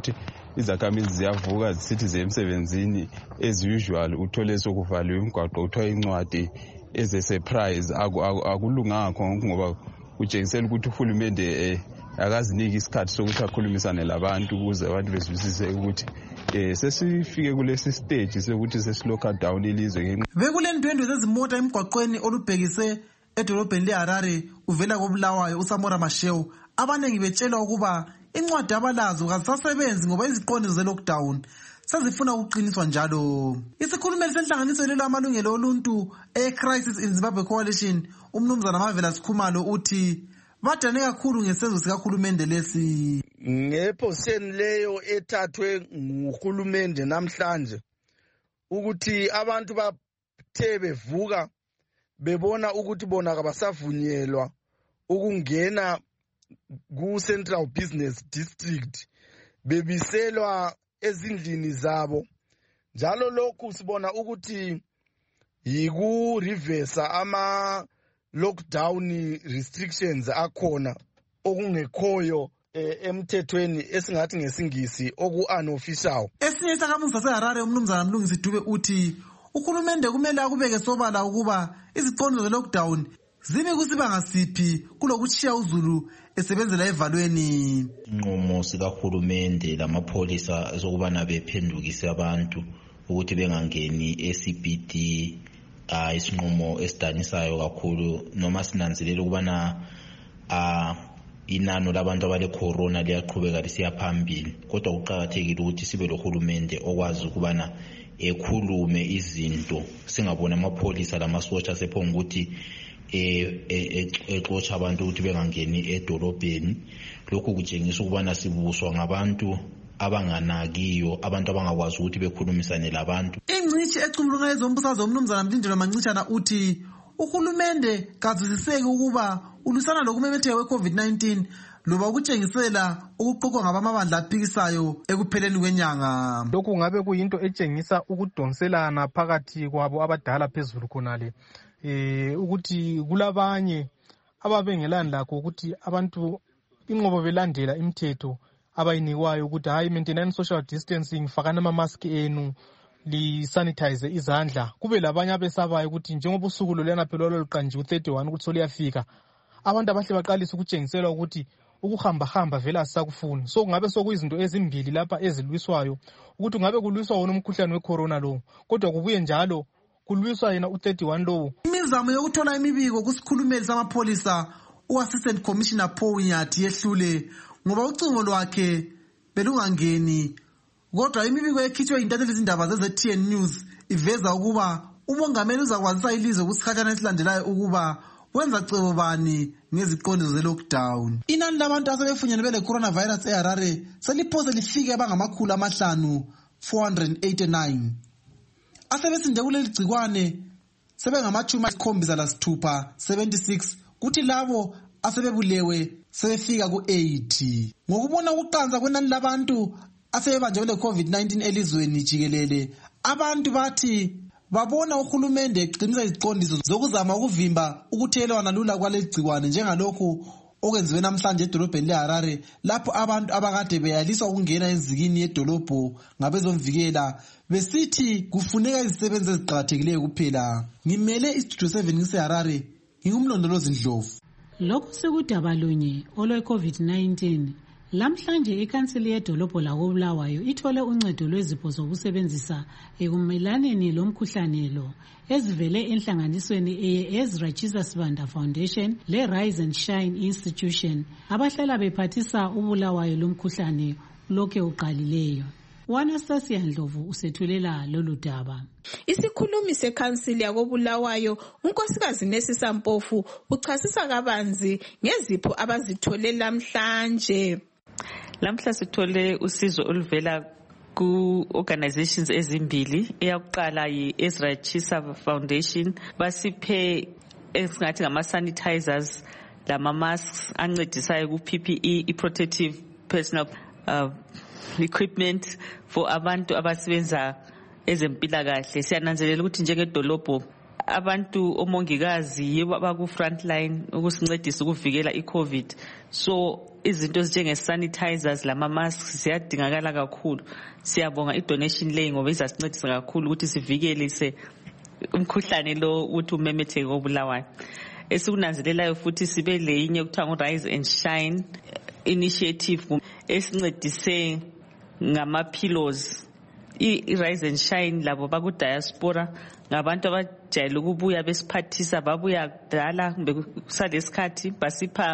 izakhamizi ziyavuka zisithi ziye emsebenzini as usual, uthole sokuvaliwe imigwaqo, kuthiwa incwadi as a surprise. Akulunganga khonke ngoba kutshengisela ukuthi uhulumende akaziniki isikhathi sokuthi akhulumisane labantu ukuze abantu bezwisise ukuthi sesifike kulesi stage sokuthi sesiloka down ilizwe. Bekulendwendwe zezimota emgwaqweni olubhekise edolobheni leHarare uvela koBulawayo uSamora Machel, abanengi betshelwa ukuba incwadi abalazo kazisasebenzi ngoba iziqondiso ze-lockdown sezifuna ukuqiniswa njalo. Isikhulumeli senhlanganiso lelo amalungelo oluntu Crisis in Zimbabwe Coalition, umnumzana Marvelous Khumalo, uthi badane kakhulu ngesenzo sikahulumende lesi. Ngephoseni leyo ethathwe nguhulumende namhlanje ukuthi abantu bathe bevuka bebona ukuthi bona kabasavunyelwa ukungena ku-Central Business District, bebiselwa ezindlini zabo. Njalo lokhu sibona ukuthi yiku-reversa ama-lockdown restrictions akhona okungekhoyo emthethweni esingathi ngesingisi oku-unofficial. Esinye isakhamuzi saseHarare umnumzana Mlungisi Dube uthi uhulumende kumele akubeke sobala ukuba iziqondiso ze-lockdown zimi kusibanga siphi kulokutshiya uZulu esebenzela evalweni. Inqumo sikahulumende lamapholisa ezokubana bephendukise abantu ukuthi bengangeni eCBD isinqumo esidanisayo kakhulu, noma sinanzelela ukubana inano labantu abale corona liyaqhubeka lisiya phambili, kodwa kuqhakathekile ukuthi sibe lohulumende okwazi ukubana ekhulume izinto, singabona amapholisa lamasotsha sephonga ukuthi exotsha abantu ukuthi bengangeni edolobheni. Lokhu kutshengisa ukubana sibuswa ngabantu abanganakiyo, abantu abangakwazi ukuthi bekhulumisane labantu. Ingcishi ecubulunga ezombusazwe umnumzana Mlindelo Mancitshana uthi uhulumende kazwisiseki ukuba ulusana lokumemetheka kwe-COVID-19 loba ukutshengisela ukuqoqwa ngabamabandla aphikisayo ekupheleni kwenyanga. Lokhu ngabe kuyinto etshengisa ukudonselana phakathi kwabo abadala phezulu khonale, ukuthi kulabanye ababengelani lakho ukuthi abantu inqobo belandela imithetho abayinikwayo ukuthi hayi maintenance social distancing, fakana ama-mask enu, li-sanitize izandla. Kube labanye abesabayo ukuthi njengoba usuku loluyana phela loluqanjiwe u-31 ukuthi soluyafika, abantu abahle baqalisa ukutshengiselwa ukuthi ukuhamba vele asisakufuni. So kungabe sokuyizinto ezimbili lapha ezilwiswayo, ukuthi ngabe kulwiswa wona umkhuhlane wecorona lo, kodwa kubuye njalo kulwiswa yena u-31 lowo. Imizamo yokuthola imibiko kusikhulumeli samapholisa u-Assistant Commissioner Paul Nyathi yehlule ngoba ucingo lwakhe belungangeni, kodwa imibiko ekhitshwe intatheli izindaba ze-TN News iveza ukuba umongameli uzakwazisa ilizwe kusikhathana esilandelayo ukuba wenza cebo bani ngeziqondiso ze-lockdown. Inani labantu asebefunyenwe bele coronavirus eHarare seliphose lifike abangamakhulu 489. Asebesinde kuleli gcikwane sebengama-76, kuthi labo asebebulewe sebefika ku-80. Ngokubona ukuqanza kwenani labantu asebebanjwe bele COVID-19 elizweni jikelele, abantu bathi babona uhulumende eqinisa iziqondiso zokuzama ukuvimba ukuthelelwana lula kwaleli gcikwane, njengalokhu okwenziwe namhlanje edolobheni leHarare lapho abantu abakade beyaliswa ukungena ezikini yedolobho ngabezomvikela besithi kufuneka izisebenzi eziqakathekileyo kuphela. Ngimele istudio 7 ngiseHarare, ngingumlondolozi Ndlovu. Lokhu sekudaba lunye olwe-COVID-19. Lamhlanje ikhansili yedolobho lakoBulawayo ithole uncedo lwezipho zokusebenzisa ekumelaneni lomkhuhlane lo ezivele enhlanganisweni eye-Ezra Chisa Sibanda Foundation le-Rise and Shine Institution abahlala bephathisa uBulawayo lomkhuhlane lokhe uqalileyo. Anastasia Ndlovu usethulela lolu daba. Isikhulumi sekhansili yakoBulawayo unkosikazi Nesisa Mpofu uchasisa kabanzi ngezipho abazithole lamhlanje. Lamhla sithole usizo oluvela ku-organizations ezimbili. Eyakuqala yi-Ezra Chisa Foundation, basiphe esingathi ngama-sanitizers lama-masks ancedisayo ku-PPE, i-protective personal equipment for abantu abasebenza ezempilakahle. Siyananzelela ukuthi njengedolobho abantu omongikazi yibo abaku frontline ukusincedisa ukuvikela iCovid. So izinto ezinjenge sanitizers lama masks ziyadingakala kakhulu. Siyabonga idonation leyi ngoba izasincedisa kakhulu ukuthi sivikelise umkhuhlane lo uthi umemetheke koBulawayo. Esikunanzelelayo futhi sibe leyinye okuthiwa ngo-Rise and Shine initiative esincedise ngama-pillows. I-Rise and Shine labo baku-diaspora ngabantu abajayele ukubuya besiphathisa, babuya kudala kumbe kusalesikhathi basipha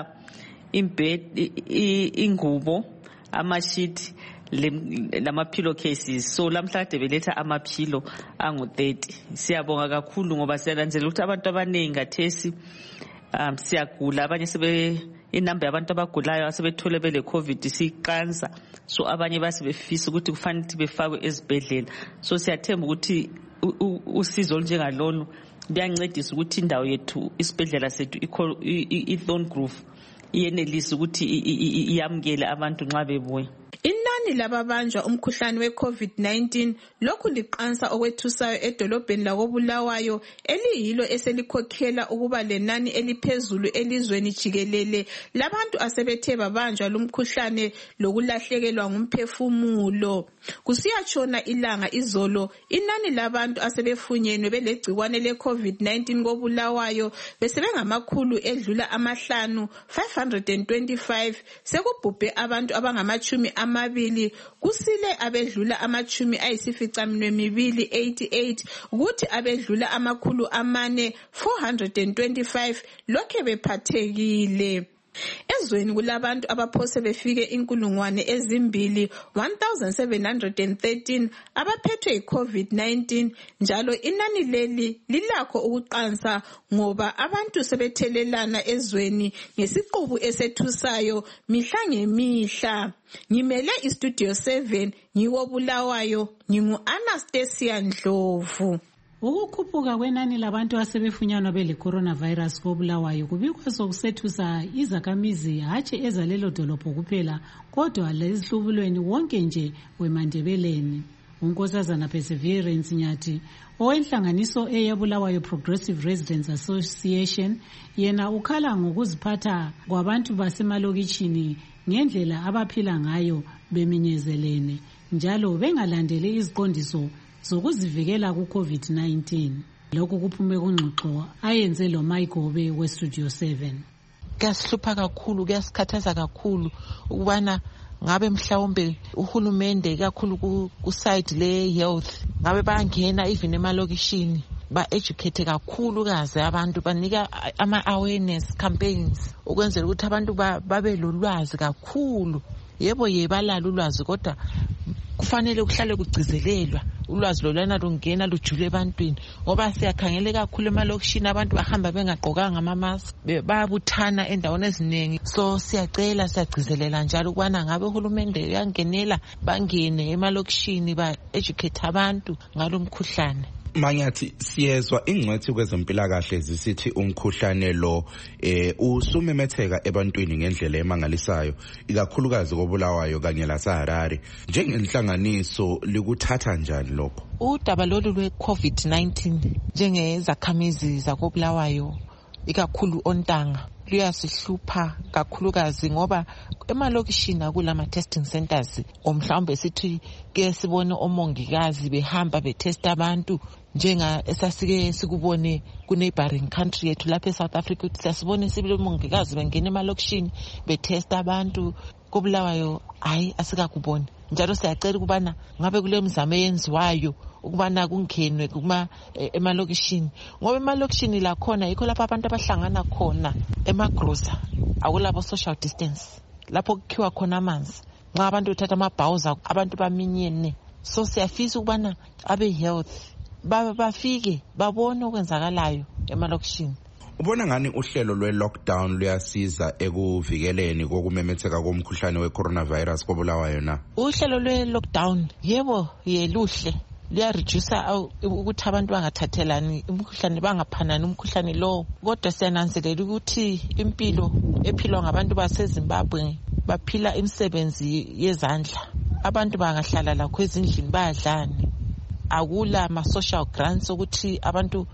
ingubo, amashiti lama-pillow cases. So lamhla kade beletha amaphilo angu-30. Siyabonga kakhulu ngoba siyananzelela ukuthi abantu abaningi kathesi siyagula, abanye inamba yabantu abagulayo asebethole bele COVID siqansa. So abanye basebefisa ukuthi kufanele ukuthi befakwe ezibhedlela. So siyathemba ukuthi usizo olunjengalolu liyancedisa ukuthi indawo yethu isibhedlela sethu i-Thorn Grove iyenelisa ukuthi iyamukele abantu nxa bebuya. Inani lababanjwa umkhuhlane we-COVID-19 lokhu liqansa okwethusayo edolobheni lakoBulawayo eliyilo eselikhokhela ukuba lenani eliphezulu elizweni jikelele labantu asebethe babanjwa lumkhuhlane lokulahlekelwa ngumphefumulo. Kusiyatshona ilanga izolo inani labantu asebefunyenwe belegcikwane le-COVID-19 koBulawayo besebengamakhulu edlula 525 sekubhubhe abantu abangamachumi amabili, kusile abedlula 88 kuthi abedlula 425 lokhe bephathekile. Ezweni kulabantu abaphose befike 2,1713 abaphethwe yi-COVID-19 njalo inani leli lilakho ukuqansa ngoba abantu sebethelelana ezweni ngesiqubu esethusayo mihla ngemihla. Ngimele iStudio 7 ngiwoBulawayo, ngingu-Anastasia Ndlovu. Ukukhuphuka kwenani labantu asebefunyanwa bele-coronavirus koBulawayo kubikwa sokusethusa izakhamizi hatshi ezalelo dolobho kuphela kodwa lezihlubulweni wonke nje weMandebeleni. uNkosazana Perseverance Nyathi owenhlanganiso eyeBulawayo Progressive Residents Association yena ukhala ngokuziphatha kwabantu basemalokitshini ngendlela abaphila ngayo beminyezelene njalo bengalandeli iziqondiso zokuzivikela ku-COVID-19. Lokhu kuphume kungxoxo ayenze lo Mayigobe weStudio 7. Kuyasihlupha kakhulu, kuyasikhathaza kakhulu ukubana ngabe mhlawumbe uhulumende kakhulu ku-side le-health ngabe bangena even emalokishini ba-educate kakhulu kaze abantu banika ama-awareness campaigns ukwenzela ukuthi abantu babe lolwazi kakhulu. Yebo balalo ulwazi kodwa kufanele kuhlale kugcizelelwa ulwazi lolana lungena lujule ebantwini ngoba siyakhangele kakhulu emalokishini abantu bahamba bengaqokanga ama-mask bayabuthana endaweni eziningi. So siyacela siyagcizelela njalo ukubana ngabe uhulumende uyangenela bangene emalokishini ba-educate abantu ngalo mkhuhlane. Manyathi siyezwa ingcwethi kwezempilakahle zisithi umkhuhlane lo usumemetheka ebantwini ngendlela emangalisayo ikakhulukazi koBulawayo kanye laseHarare. Njengenhlanganiso likuthatha njani lokho? Udaba lolu lwe-COVID-19 njengezakhamizi zakoBulawayo ikakhulu Ontanga luyasihlupha kakhulukazi ngoba emalokishini akulama testing centers omhlawumbe sithi ke sibone omongikazi behamba betesta abantu njenga esasike sikubone ku-neighboring country yethu lapha eSouth Africa ukuthi siyasibone sibile omongikazi bengena emalokishini betesta abantu. koBulawayo hayi asikakuboni njalo siyacela ukubana ngabe kule mizamo eyenziwayo ukubana kungenwe kuma emalokishini ngoba emalokishini la khona yikho lapho abantu abahlangana khona emagrosa akulabo social distance lapho kukhiwa khona amanzi nxa abantu bethatha amabhawuza abantu baminyene. So siyafisa ukubana abe health bafike babone okwenzakalayo emalokishini. Ubona ngani uhlelo lwe-lockdown luyasiza ekuvikeleni kokumemetheka komkhuhlane we-coronavirus koBulawayo na? Uhlelo lwe-lockdown yebo yeluhle liyareduce ukuthi abantu bangathathelani umkhuhlane bangaphanani umkhuhlane lo kodwa siyananzelela ukuthi impilo ephilwa ngabantu baseZimbabwe baphila imisebenzi yezandla. Abantu bangahlala lakho ezindlini bayadlani akula ama-social grants ukuthi abantu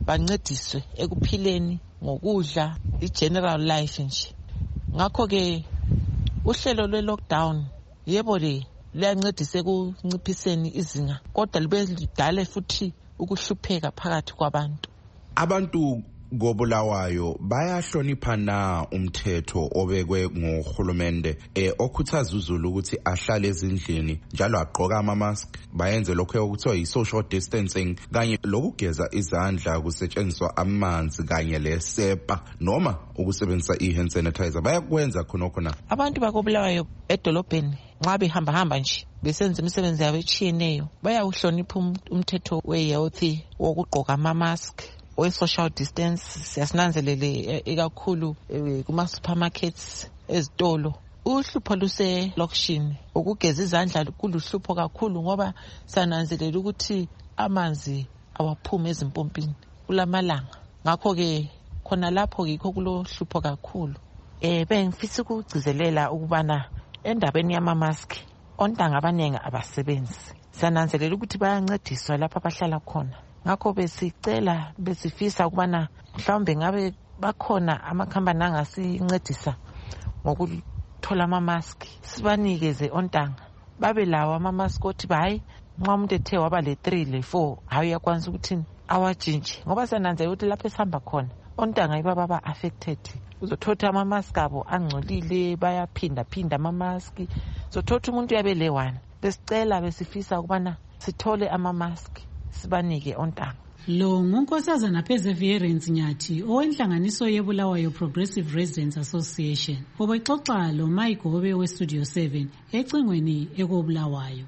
bancediswe ekuphileni ngokudla i-general life nje. Ngakho-ke uhlelo lwe-lockdown yebo liyancedisa ekunciphiseni izinga, kodwa libe lidale futhi ukuhlupheka phakathi kwabantu. Abantu koBulawayo bayahlonipha na umthetho obekwe nguhulumende okhuthaza uZulu ukuthi ahlale ezindlini njalo agqoka ama-mask, bayenze lokho okuthiwa yi-social distancing kanye lokugeza izandla kusetshenziswa amanzi kanye lesepa noma ukusebenzisa i-hand sanitizer? Bayakwenza khonokho na? Abantu bakoBulawayo edolobheni nxa behamba nje besenza imisebenzi yabo etshiyeneyo bayawuhlonipha umthetho we-health wokugqoka ama-mask, we-social distance. Siyasinanzelele ikakhulu kuma-supermarkets, ezitolo. Uhlupho luse-lokishini ukugeza izandla kuluhlupho kakhulu ngoba siyananzelela ukuthi amanzi awaphumi ezimpompini kulamalanga. Ngakho-ke khona lapho yikho kulohlupho kakhulu. Bengifisa ukugcizelela ukubana endabeni yama-mask ontanga abaningi abasebenzi. Siyananzelela ukuthi bayancediswa lapha abahlala khona. Ngakho besifisa ukubana mhlawumbe ngabe bakhona amakhampani angasincedisa ngokuthola ama-mask, sibanikeze ontanga babe lawo ama-mask othi hayi nxa umuntu ethe waba le-3 le-4 hayi uyakwanisa ukuthi awajinje, ngoba siyananzelela ukuthi lapho esihamba khona ontanga yibo baba-affected. Uzothatha ama-mask abo angcolile, bayaphinda ama-mask, uzothatha umuntu uyabe le-1. Besifisa ukubana sithole ama-mask sibanike ontanga. Lo ngunkosazana Perseverance Nyathi owenhlanganiso yeBulawayo Progressive Residents Association obexoxa lo Mike Gobe we-Studio 7 ecingweni ekoBulawayo.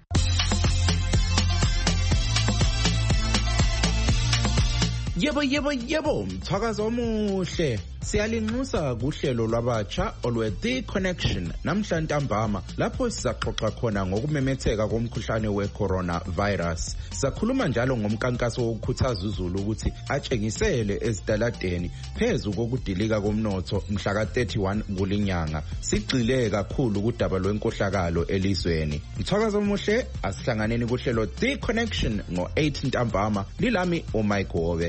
Yebo, mthakazo omuhle. Siyalinxusa kuhlelo lwabatsha olwe-The Connection namhla ntambama lapho sizaxoxa khona ngokumemetheka komkhuhlane we-coronavirus. Sakhuluma njalo ngomkankaso wokukhuthaza uZulu ukuthi atshengisele ezitaladeni phezu kokudilika komnotho mhla ka-31 kulinyanga. Sigxile kakhulu kudaba lwenkohlakalo elizweni. Mthakazo omuhle, asihlanganeni kuhlelo The Connection ngo-8 ntambama. Lilami uMike Gobe.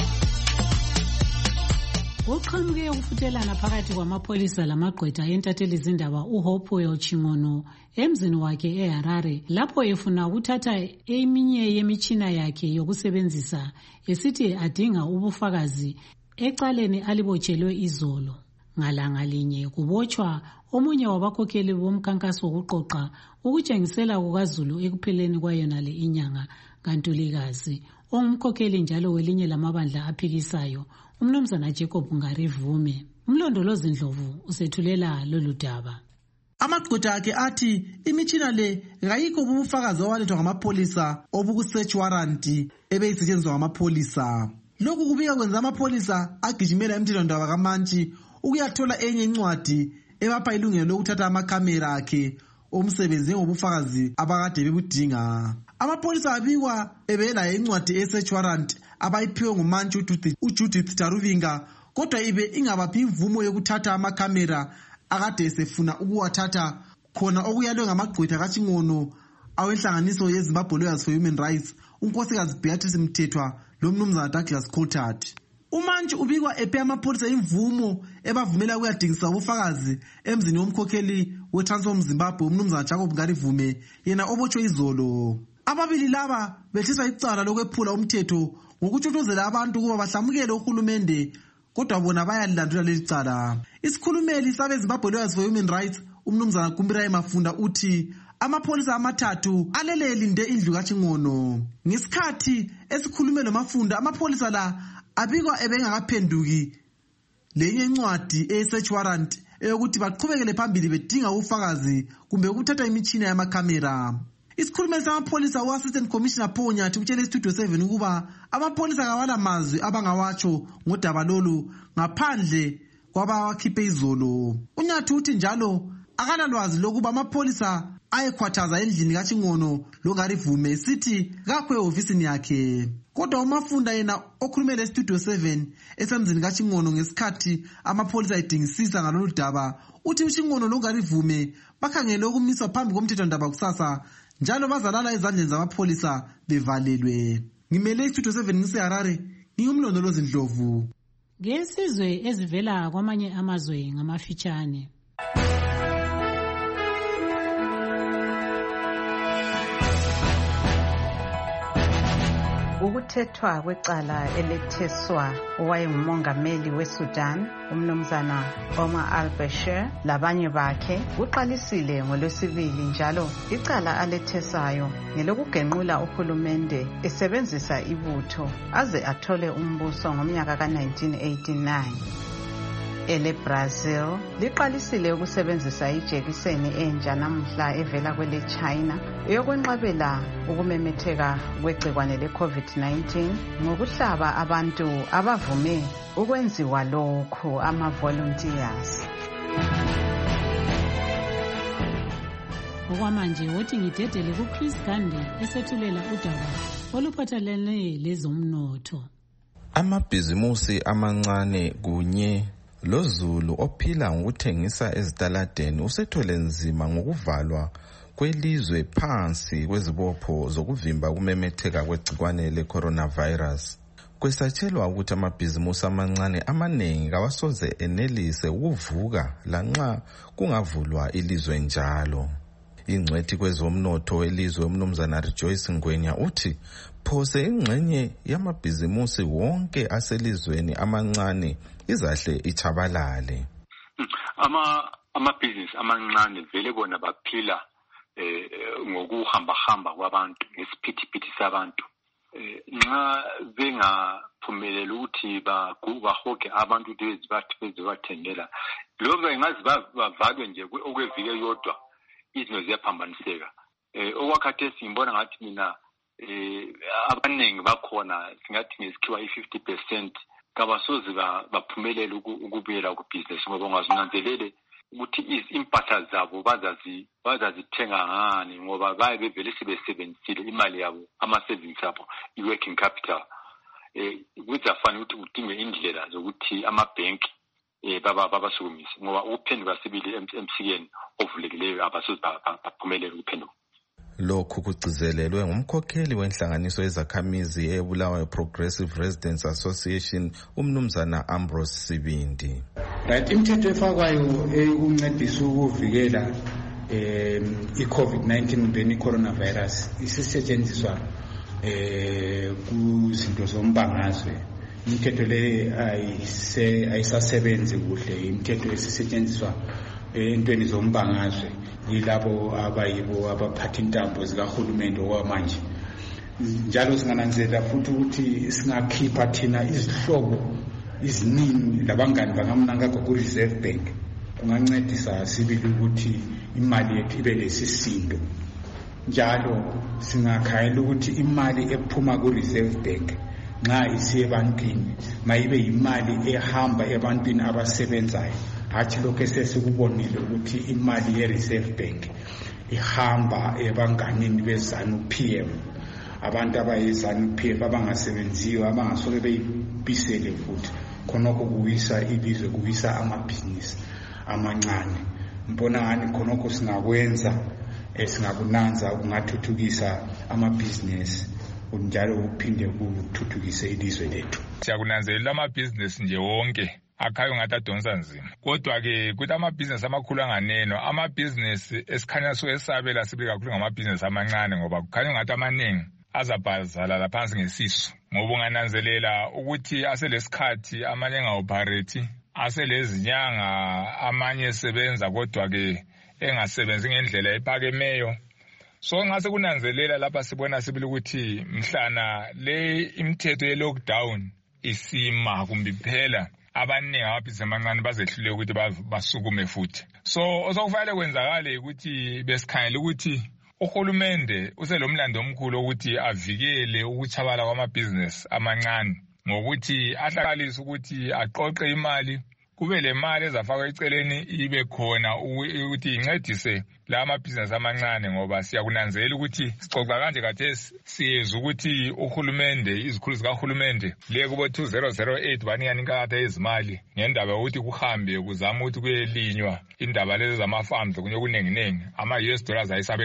Kuqhamuke ukufuthelana phakathi kwamapholisa lamagqwetha entatheli izindaba uHopewell Chingono emzini wakhe eHarare lapho efuna ukuthatha eminye yemitshina yakhe yokusebenzisa esithi adinga ubufakazi ecaleni alibotshelwe izolo. Ngalanga linye kubotshwa omunye wabakhokheli bomkhankaso wokuqoqa ukutshengisela kukaZulu ekupheleni kwayonale inyanga kaNtulikazi, ongumkhokheli njalo welinye lamabandla aphikisayo, uMnumzana Jacob Ngarivume. Umlondolozi Ndlovu usethulela lolu daba. Amagqwetha akhe athi imitshina le ngayikho ubufakazi owalethwa ngamapolisa obuku-search warrant ebeyisetshenziswa ngamapolisa. Lokhu kubika kwenza amapolisa agijimela emthethwandaba kaMantshi ukuyathola enye incwadi ebapha ilungelo lokuthatha amakhamera akhe omsebenzi ngobufakazi abakade bebudinga. Amapolisa abikwa ebelayo incwadi e-search warrant abayiphiwe nguMantshi uJudith Taruvinga, kodwa ibe ingabaphi imvumo yokuthatha amakhamera akade esefuna ukuwathatha khona okuyalwe ngamagqwetha kaChingono awenhlanganiso yeZimbabwe Lawyers for Human Rights, unkosikazi Beatrice Mthethwa loMnumzana Douglas Coulthard. uMantshi ubikwa ephe amapolisa imvumo ebavumela ukuyadingisa ubufakazi emzini womkhokheli weTransform Zimbabwe uMnumzana Jacob Ngarivume, yena obotshwe izolo. Ababili laba bethiswa icala lokwephula umthetho ngokuthuthuzela abantu ukuba bahlamukele uhulumende, kodwa bona bayalilandula leli cala. Isikhulumeli sabeZimbabwe Lawyers for Human Rights uMnumzana Kumbirayi Mafunda uthi amapolisa amathathu alele elinde indlu kaChingono. Ngesikhathi esikhulume loMafunda, amapolisa la abikwa ebengakaphenduki lenye incwadi e-search warrant eyokuthi baqhubekele phambili bedinga ubufakazi kumbe ukuthatha imitshina yamakhamera. Isikhulumeli samapolisa u-Assistant Commissioner Paul Nyathi utshele iStudio 7 ukuba amapolisa kawala mazwi abangawatsho ngodaba lolu ngaphandle kwabawakhiphe izolo. uNyathi uthi njalo akalalwazi lokuba amapolisa ayekhwathaza endlini kaChingono loNgarivume sithi kakho ehofisini yakhe. Kodwa uMafunda yena okhulumele eStudio 7 esemzini kaChingono ngesikhathi amapolisa edingisisa ngalolu daba uthi uChingono loNgarivume bakhangele ukumiswa phambi komthethwandaba kusasa njalo bazalala ezandleni zamapolisa bevalelwe. Ngimele iStudio 7 ngiseHarare, ngiyumlondolozi Ndlovu. Ngesizwe ezivela kwamanye amazwe ngamafitshane. Ukuthethwa kwecala eletheswa owayengumongameli weSudan umnumzana Omar al-Bashir labanye bakhe kuqalisile ngoLwesibili njalo icala alethesayo ngelokugenqula uhulumende esebenzisa ibutho aze athole umbuso ngomnyaka ka-1989. EleBrazil liqalisile ukusebenzisa ijekiseni entsha namuhla evela kwele China eyokwenqabela ukumemetheka kwegcikwane le-COVID-19 ngokuhlaba abantu abavume ukwenziwa lokhu ama-volunteers. Okwamanje wothi ngidedele kuChris Gande esethulela udaba oluphathelene lezomnotho. Amabhizimusi amancane kunye loZulu ophila ngokuthengisa ezitaladeni usethole nzima ngokuvalwa kwelizwe phansi kwezibopho zokuvimba kumemetheka kwegcikwane le-coronavirus. Kwesatshelwa ukuthi amabhizimusi amancane amaningi kawasoze enelise ukuvuka lanxa kungavulwa ilizwe njalo. Ingcwethi kwezomnotho welizwe umnumzana Rejoice Ngwenya uthi phose ingxenye yamabhizimusi wonke aselizweni amancane izahle ichabalale. Amabhizinisi amancane vele bona baphila ngokuhamba kwabantu ngesiphithiphithi sabantu. Nxa bengaphumelela ukuthi bahoge abantu ukuthi bezobathengela lokho engazi bavalwe nje okwevike yodwa izinto ziyaphambaniseka. Okwakhathesi ngibona ngathi mina abaningi bakhona singathi ngesikhiwa i-50% kabasoze baphumelele ukubuyela kubhizinesi ngoba ungazinanzelele ukuthi impahla zabo bazazithenga ngani ngoba baye bevele sebesebenzisile imali yabo ama-savings abo i-working capital. Kuzafana ukuthi kudingwe indlela zokuthi amabhenki babasukumise ngoba ukuphenduka sibili emsikeni ovulekileyo abasoze baphumelele ukuphenduka. Lokhu kugcizelelwe ngumkhokheli wenhlanganiso yezakhamizi eBulawayo Progressive Residents Association umnumzana Ambrose Sibindi. Right, imithetho efakwayo ukuncedisa ukuvikela i-COVID-19 kumbe i-coronavirus isisetshenziswa kuzinto zombangazwe. Imithetho le ayisasebenzi kuhle, imithetho esisetshenziswa entweni zombangazwe yilabo abayibo abaphatha intambo zikahulumende okwamanje. Njalo singananzelela futhi ukuthi singakhipha thina izihlobo iziningi labangani bangamnangagwa ku-Reserve Bank kungancedisa sibili ukuthi imali yethu ibe lesisindo. Njalo singakhayela ukuthi imali ephuma ku-Reserve Bank nxa isiye ebantwini mayibe yimali ehamba ebantwini abasebenzayo. Hathi lokho sesikubonile ukuthi imali ye-Reserve Bank ihamba ebanganini beZANU-PF, abantu abayiZANU-PF abangasebenziyo abangasoke beyibisele futhi khonokho kuwisa ilizwe kuwisa amabhizinisi amancane. Mbona ngani khonokho singakwenza singakunanza kungathuthukisa amabhizinisi njalo uphinde kuthuthukise ilizwe lethu. Siyakunanzelela amabhizinisi nje wonke akhayo ngathi adonsa nzima, kodwa-ke kuthi amabhizinisi amakhulu anganeno, amabhizinisi esikhanya soyesabela sibe kakhulu ngamabhizinisi amancane ngoba kukhanya ngathi amaningi azabhazalala phansi ngesisu ngoba ungananzelela ukuthi aselesikhathi amanye enga-operate, aselezinyanga amanye esebenza kodwa-ke engasebenzi ngendlela ephakemeyo. So ngase kunanzelela lapha sibona sibili ukuthi mhlana le imithetho ye-lockdown isima kumbe iphela abaningi amabhizinisi amancane bazehlule ukuthi basukume futhi. So osokufanele kwenzakale ukuthi besikhangela ukuthi uhulumende uselomlando omkhulu ukuthi avikele ukuchabala kwamabhizinisi amancane ngokuthi ahlakalise ukuthi aqoqe imali, kube le mali ezafakwa eceleni ibe khona ukuthi incedise la mabhizinisi amancane ngoba siyakunanzela ukuthi sicoxa kanje kathesi siyeza ukuthi uhulumende izikhulu zikahulumende liye kubo 2008 banikana inkatha yezimali ngendaba yokuthi kuhambe kuzama ukuthi kuyelinywa indaba lezi zama-farms kunye kunenginengi ama-US dollars ayisabekayo.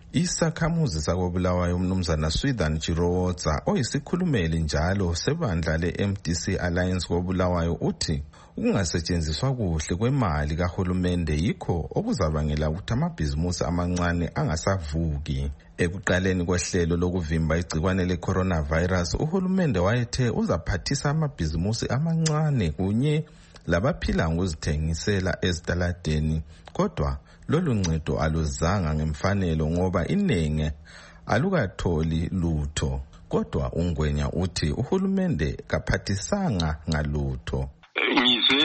Isakhamuzi sakobulawayo umnumzana Swithan Chirowotsa oyisikhulumeli njalo sebandla le-MDC Alliance kobulawayo uthi ukungasetshenziswa kuhle kwemali kahulumende yikho okuzabangela ukuthi amabhizimusi amancane angasavuki. Ekuqaleni kohlelo lokuvimba igcikwane le-coronavirus, uhulumende wayethe uzaphathisa amabhizimusi amancane kunye labaphila ngokuzithengisela ezitaladeni, kodwa lolu ncedo aluzanga ngemfanelo ngoba iningi alukatholi lutho. Kodwa uNgwenya uthi uhulumende kaphathisanga ngalutho. Ngizwe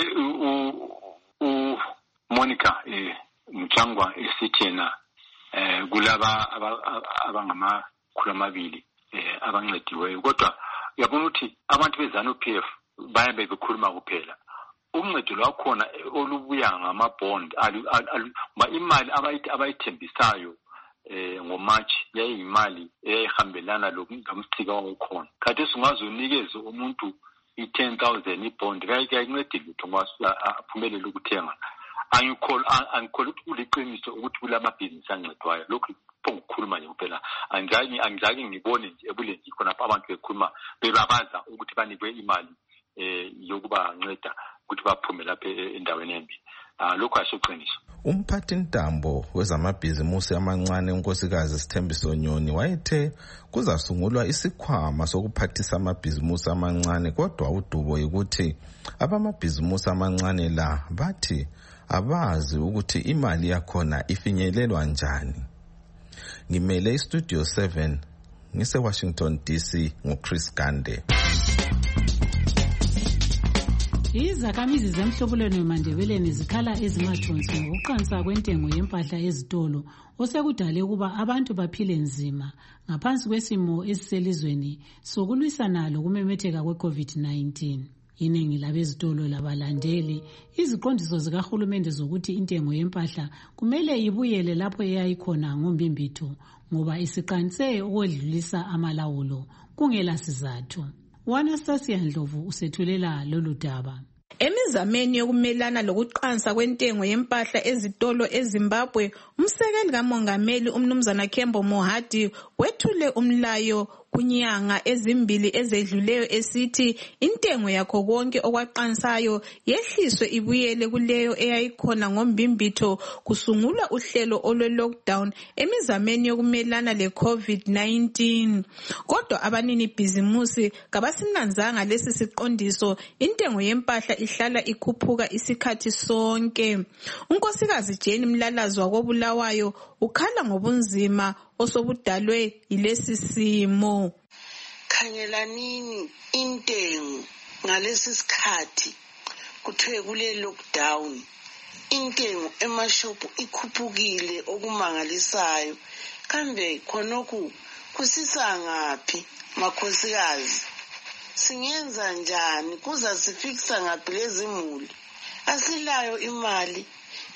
Monica Mchangwa esithena kulaba abangamakhulu amabili abancediweyo, kodwa uyabona ukuthi abantu beZANU-PF bayabe bekhuluma kuphela. Uncedo lwakhona olubuya ngamabond imali abayithembisayo ngoMarch yayiyimali eyayihambelana lomsika okhona. Kade singazonikeza umuntu i-10,000 ibond kayincedile ukuthi aphumelele ukuthenga. Angikholwa ukuthi kuliqiniso ukuthi kulamabhizinisi ancedwayo. Lokhu ukukhuluma nje kuphela. Angizange ngibone nje ebulenzi khona abantu bekhuluma bebabaza ukuthi banikwe imali yokuba nceda ukuthi baphume lapha endaweni embi. Lokho asoqiniso. Umphathi ntambo wezamabhizimusi amancane unkosikazi Sithembiso Nyoni wayethe kuzasungulwa isikhwama sokuphathisa amabhizimusi amancane, kodwa udubo ukuthi abamabhizimusi amancane la bathi abazi ukuthi imali yakhona ifinyelelwa njani. Ngimele iStudio 7 ngise Washington DC nguChris Gande. Izakhamizi zemhlobulweni weMandebeleni zikhala ezimathonsi ngokuqansa kwentengo yempahla ezitolo osekudale ukuba abantu baphile nzima ngaphansi kwesimo esiselizweni sokulwisana lokumemetheka kwe-COVID-19. Iningi labezitolo labalandeli iziqondiso zikahulumende zokuthi intengo yempahla kumele ibuyele lapho eyayikhona ngombimbitho ngoba isiqanse ukwedlulisa amalawulo kungela sizathu. Anastasia Ndlovu usethulela lolu daba. Emizameni yokumelana lokuqansa kwentengo yempahla ezitolo eZimbabwe, umsekeli kamongameli umnumzana Kembo Mohadi wethule umlayo kunyanga ezimbili ezedluleyo esithi intengo yakho konke okwaqansayo yehliswe ibuyele kuleyo eyayikhona ngombimbitho kusungulwa uhlelo olwe-lockdown emizameni yokumelana le-COVID-19. Kodwa abanini bhizimusi kabasinanzanga lesi siqondiso, intengo yempahla ihlala ikhuphuka isikhathi sonke. Unkosikazi Jane Mlalazi wakobulawayo ukhala ngobunzima osobudalwe yilesi simo. Khangelanini intengo ngalesi sikhathi kuthiwe kule lockdown, intengo emashopu ikhuphukile okumangalisayo. Kambe khonokhu kusisa ngaphi makhosikazi? Singenza njani kuza sifikisa ngaphi lezi muli? Asilayo imali,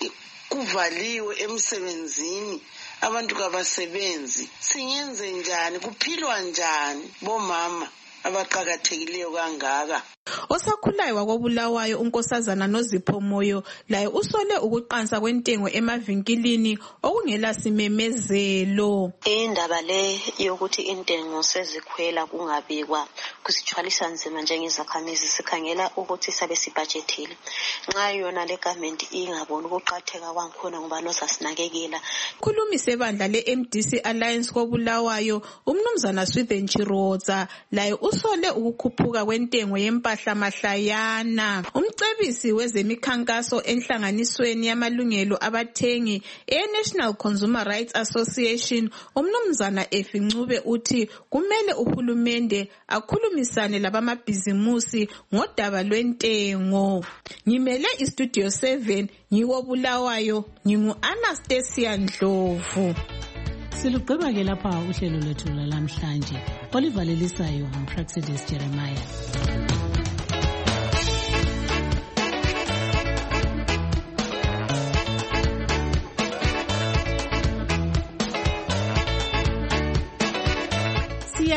kuvaliwe emsebenzini, abantu kabasebenzi. Singenze njani? Kuphilwa njani bomama abaqhakathekileyo kangaka? Osakhulayo wakobulawayo unkosazana Nozipho Moyo laye usole ukuqansa kwentengo emavinkilini okungela simemezelo. Indaba le yokuthi intengo sezikhwela kungabikwa kusithwalisa nzima njengezakhamizi, sikhangela ukuthi sabe sibudgetile. Nxa yona le government ingaboni ukuqhatheka kwakhona ngoba lozasinakekela. Khulumi sebandla le-MDC Alliance kobulawayo umnumzana Swithan Chirowotsa laye usole ukukhuphuka kwentengo yempahla mahlayana. Umcebisi wezemikhankaso enhlanganisweni yamalungelo abathengi e-National Consumer Rights Association umnumzana Efincube uthi kumele uhulumende akhulumisane labamabhizimusi ngodaba lwentengo. Ngimele iStudio 7 ngiwobulawayo ngingu-Anastasia Ndlovu. Silugqiba ke lapha uhlelo lwethu lamhlanje olivalelisayo nguPraxidis Jeremiah.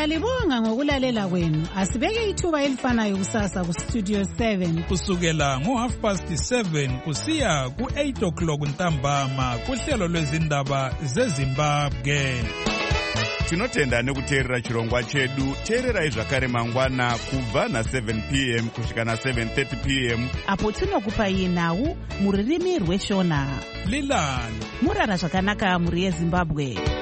Siyalibonga ngokulalela kwenu. Asibeke ithuba elifanayo kusasa ku Studio 7 kusukela ngo7:30 kusiya ku8 o'clock ntambama kuhlelo lwezindaba zeZimbabwe. Tinotenda nekuteerera chirongwa chedu. Teererai zvakare mangwana kubva na7 p.m. kusvika na7:30 p.m. apo tinokupai nhau muririmi rweshona. Lilani murara zvakanaka muri yeZimbabwe.